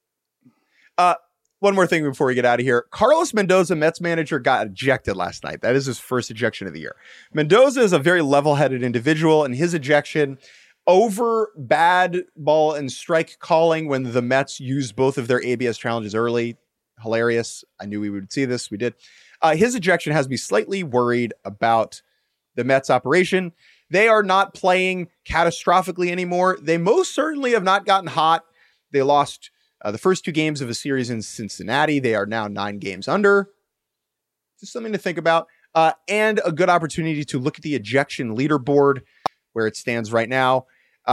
One more thing before we get out of here. Carlos Mendoza, Mets manager, got ejected last night. That is his first ejection of the year. Mendoza is a very level-headed individual, and his ejection over bad ball and strike calling when the Mets used both of their ABS challenges early. Hilarious. I knew we would see this. We did. His ejection has me slightly worried about the Mets operation. They are not playing catastrophically anymore. They most certainly have not gotten hot. They lost the first 2 games of a series in Cincinnati. They are now 9 games under. Just something to think about. And a good opportunity to look at the ejection leaderboard where it stands right now.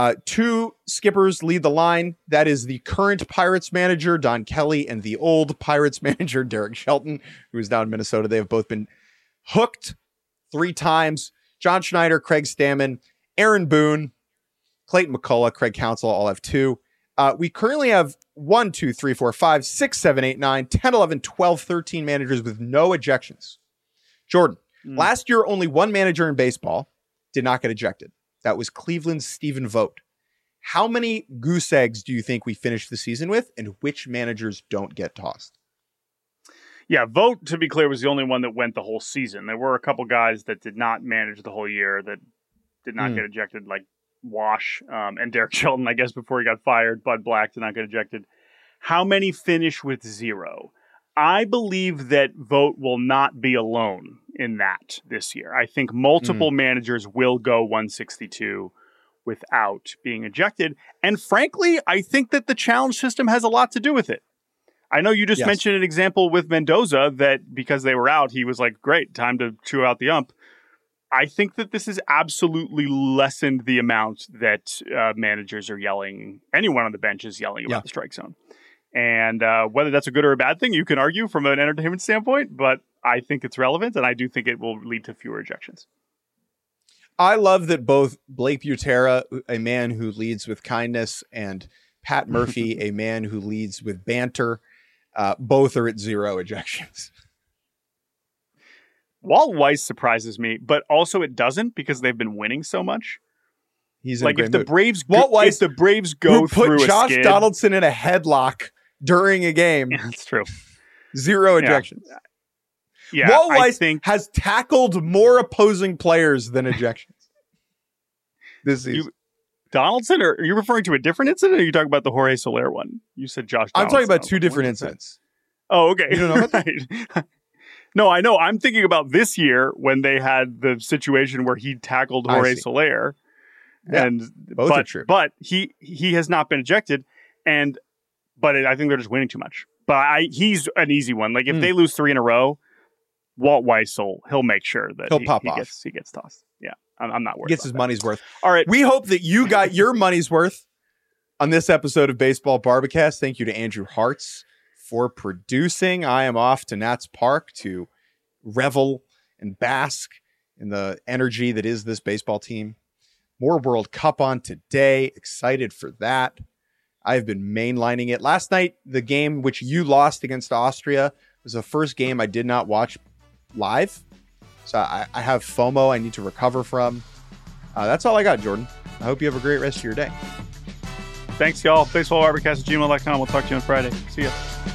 2 skippers lead the line. That is the current Pirates manager, Don Kelly, and the old Pirates manager, Derek Shelton, who is now in Minnesota. They have both been hooked 3 times. John Schneider, Craig Stammen, Aaron Boone, Clayton McCullough, Craig Counsell all have 2. We currently have 1, 2, 3, 4, 5, 6, 7, 8, 9, 10, 11, 12, 13 managers with no ejections. Jordan, last year, only one manager in baseball did not get ejected. That was Cleveland's Stephen Vogt. How many goose eggs do you think we finished the season with, and which managers don't get tossed? Yeah, Vogt, to be clear, was the only one that went the whole season. There were a couple guys that did not manage the whole year that did not get ejected, like Wash and Derek Shelton, I guess, before he got fired. Bud Black did not get ejected. How many finish with 0? I believe that Vogt will not be alone in that this year. I think multiple managers will go 162 without being ejected. And frankly, I think that the challenge system has a lot to do with it. I know you just mentioned an example with Mendoza that because they were out, he was like, great, time to chew out the ump. I think that this has absolutely lessened the amount that managers are yelling, anyone on the bench is yelling about the strike zone. And whether that's a good or a bad thing, you can argue from an entertainment standpoint, but I think it's relevant, and I do think it will lead to fewer ejections. I love that both Blake Butera, a man who leads with kindness, and Pat Murphy, a man who leads with banter, both are at 0 ejections. Walt Weiss surprises me, but also it doesn't because they've been winning so much. He's in like if the Braves, Walt Weiss, if the Braves go through put Josh a skid, Donaldson in a headlock during a game. Yeah, that's true. 0 ejections. Yeah, Walt Weiss has tackled more opposing players than ejections this season. Donaldson, or are you referring to a different incident, or are you talking about the Jorge Soler one? You said Josh Donaldson. I'm talking about 2 different incidents. Oh, okay. You don't know about that? No, I know. I'm thinking about this year when they had the situation where he tackled Jorge Soler. Yeah, and both are true. But he has not been ejected, but I think they're just winning too much. But he's an easy one. Like if they lose 3 in a row, Walt Weissel, he'll make sure that he'll pop off. He gets tossed. Yeah, I'm not worried. He gets his money's worth. All right. We hope that you got your money's worth on this episode of Baseball Barbacast. Thank you to Andrew Hartz for producing. I am off to Nats Park to revel and bask in the energy that is this baseball team. More World Cup on today. Excited for that. I've been mainlining it. Last night, the game which you lost against Austria was the first game I did not watch live. So I have FOMO I need to recover from. That's all I got, Jordan. I hope you have a great rest of your day. Thanks, y'all. BaseballBarbacast@gmail.com. We'll talk to you on Friday. See ya.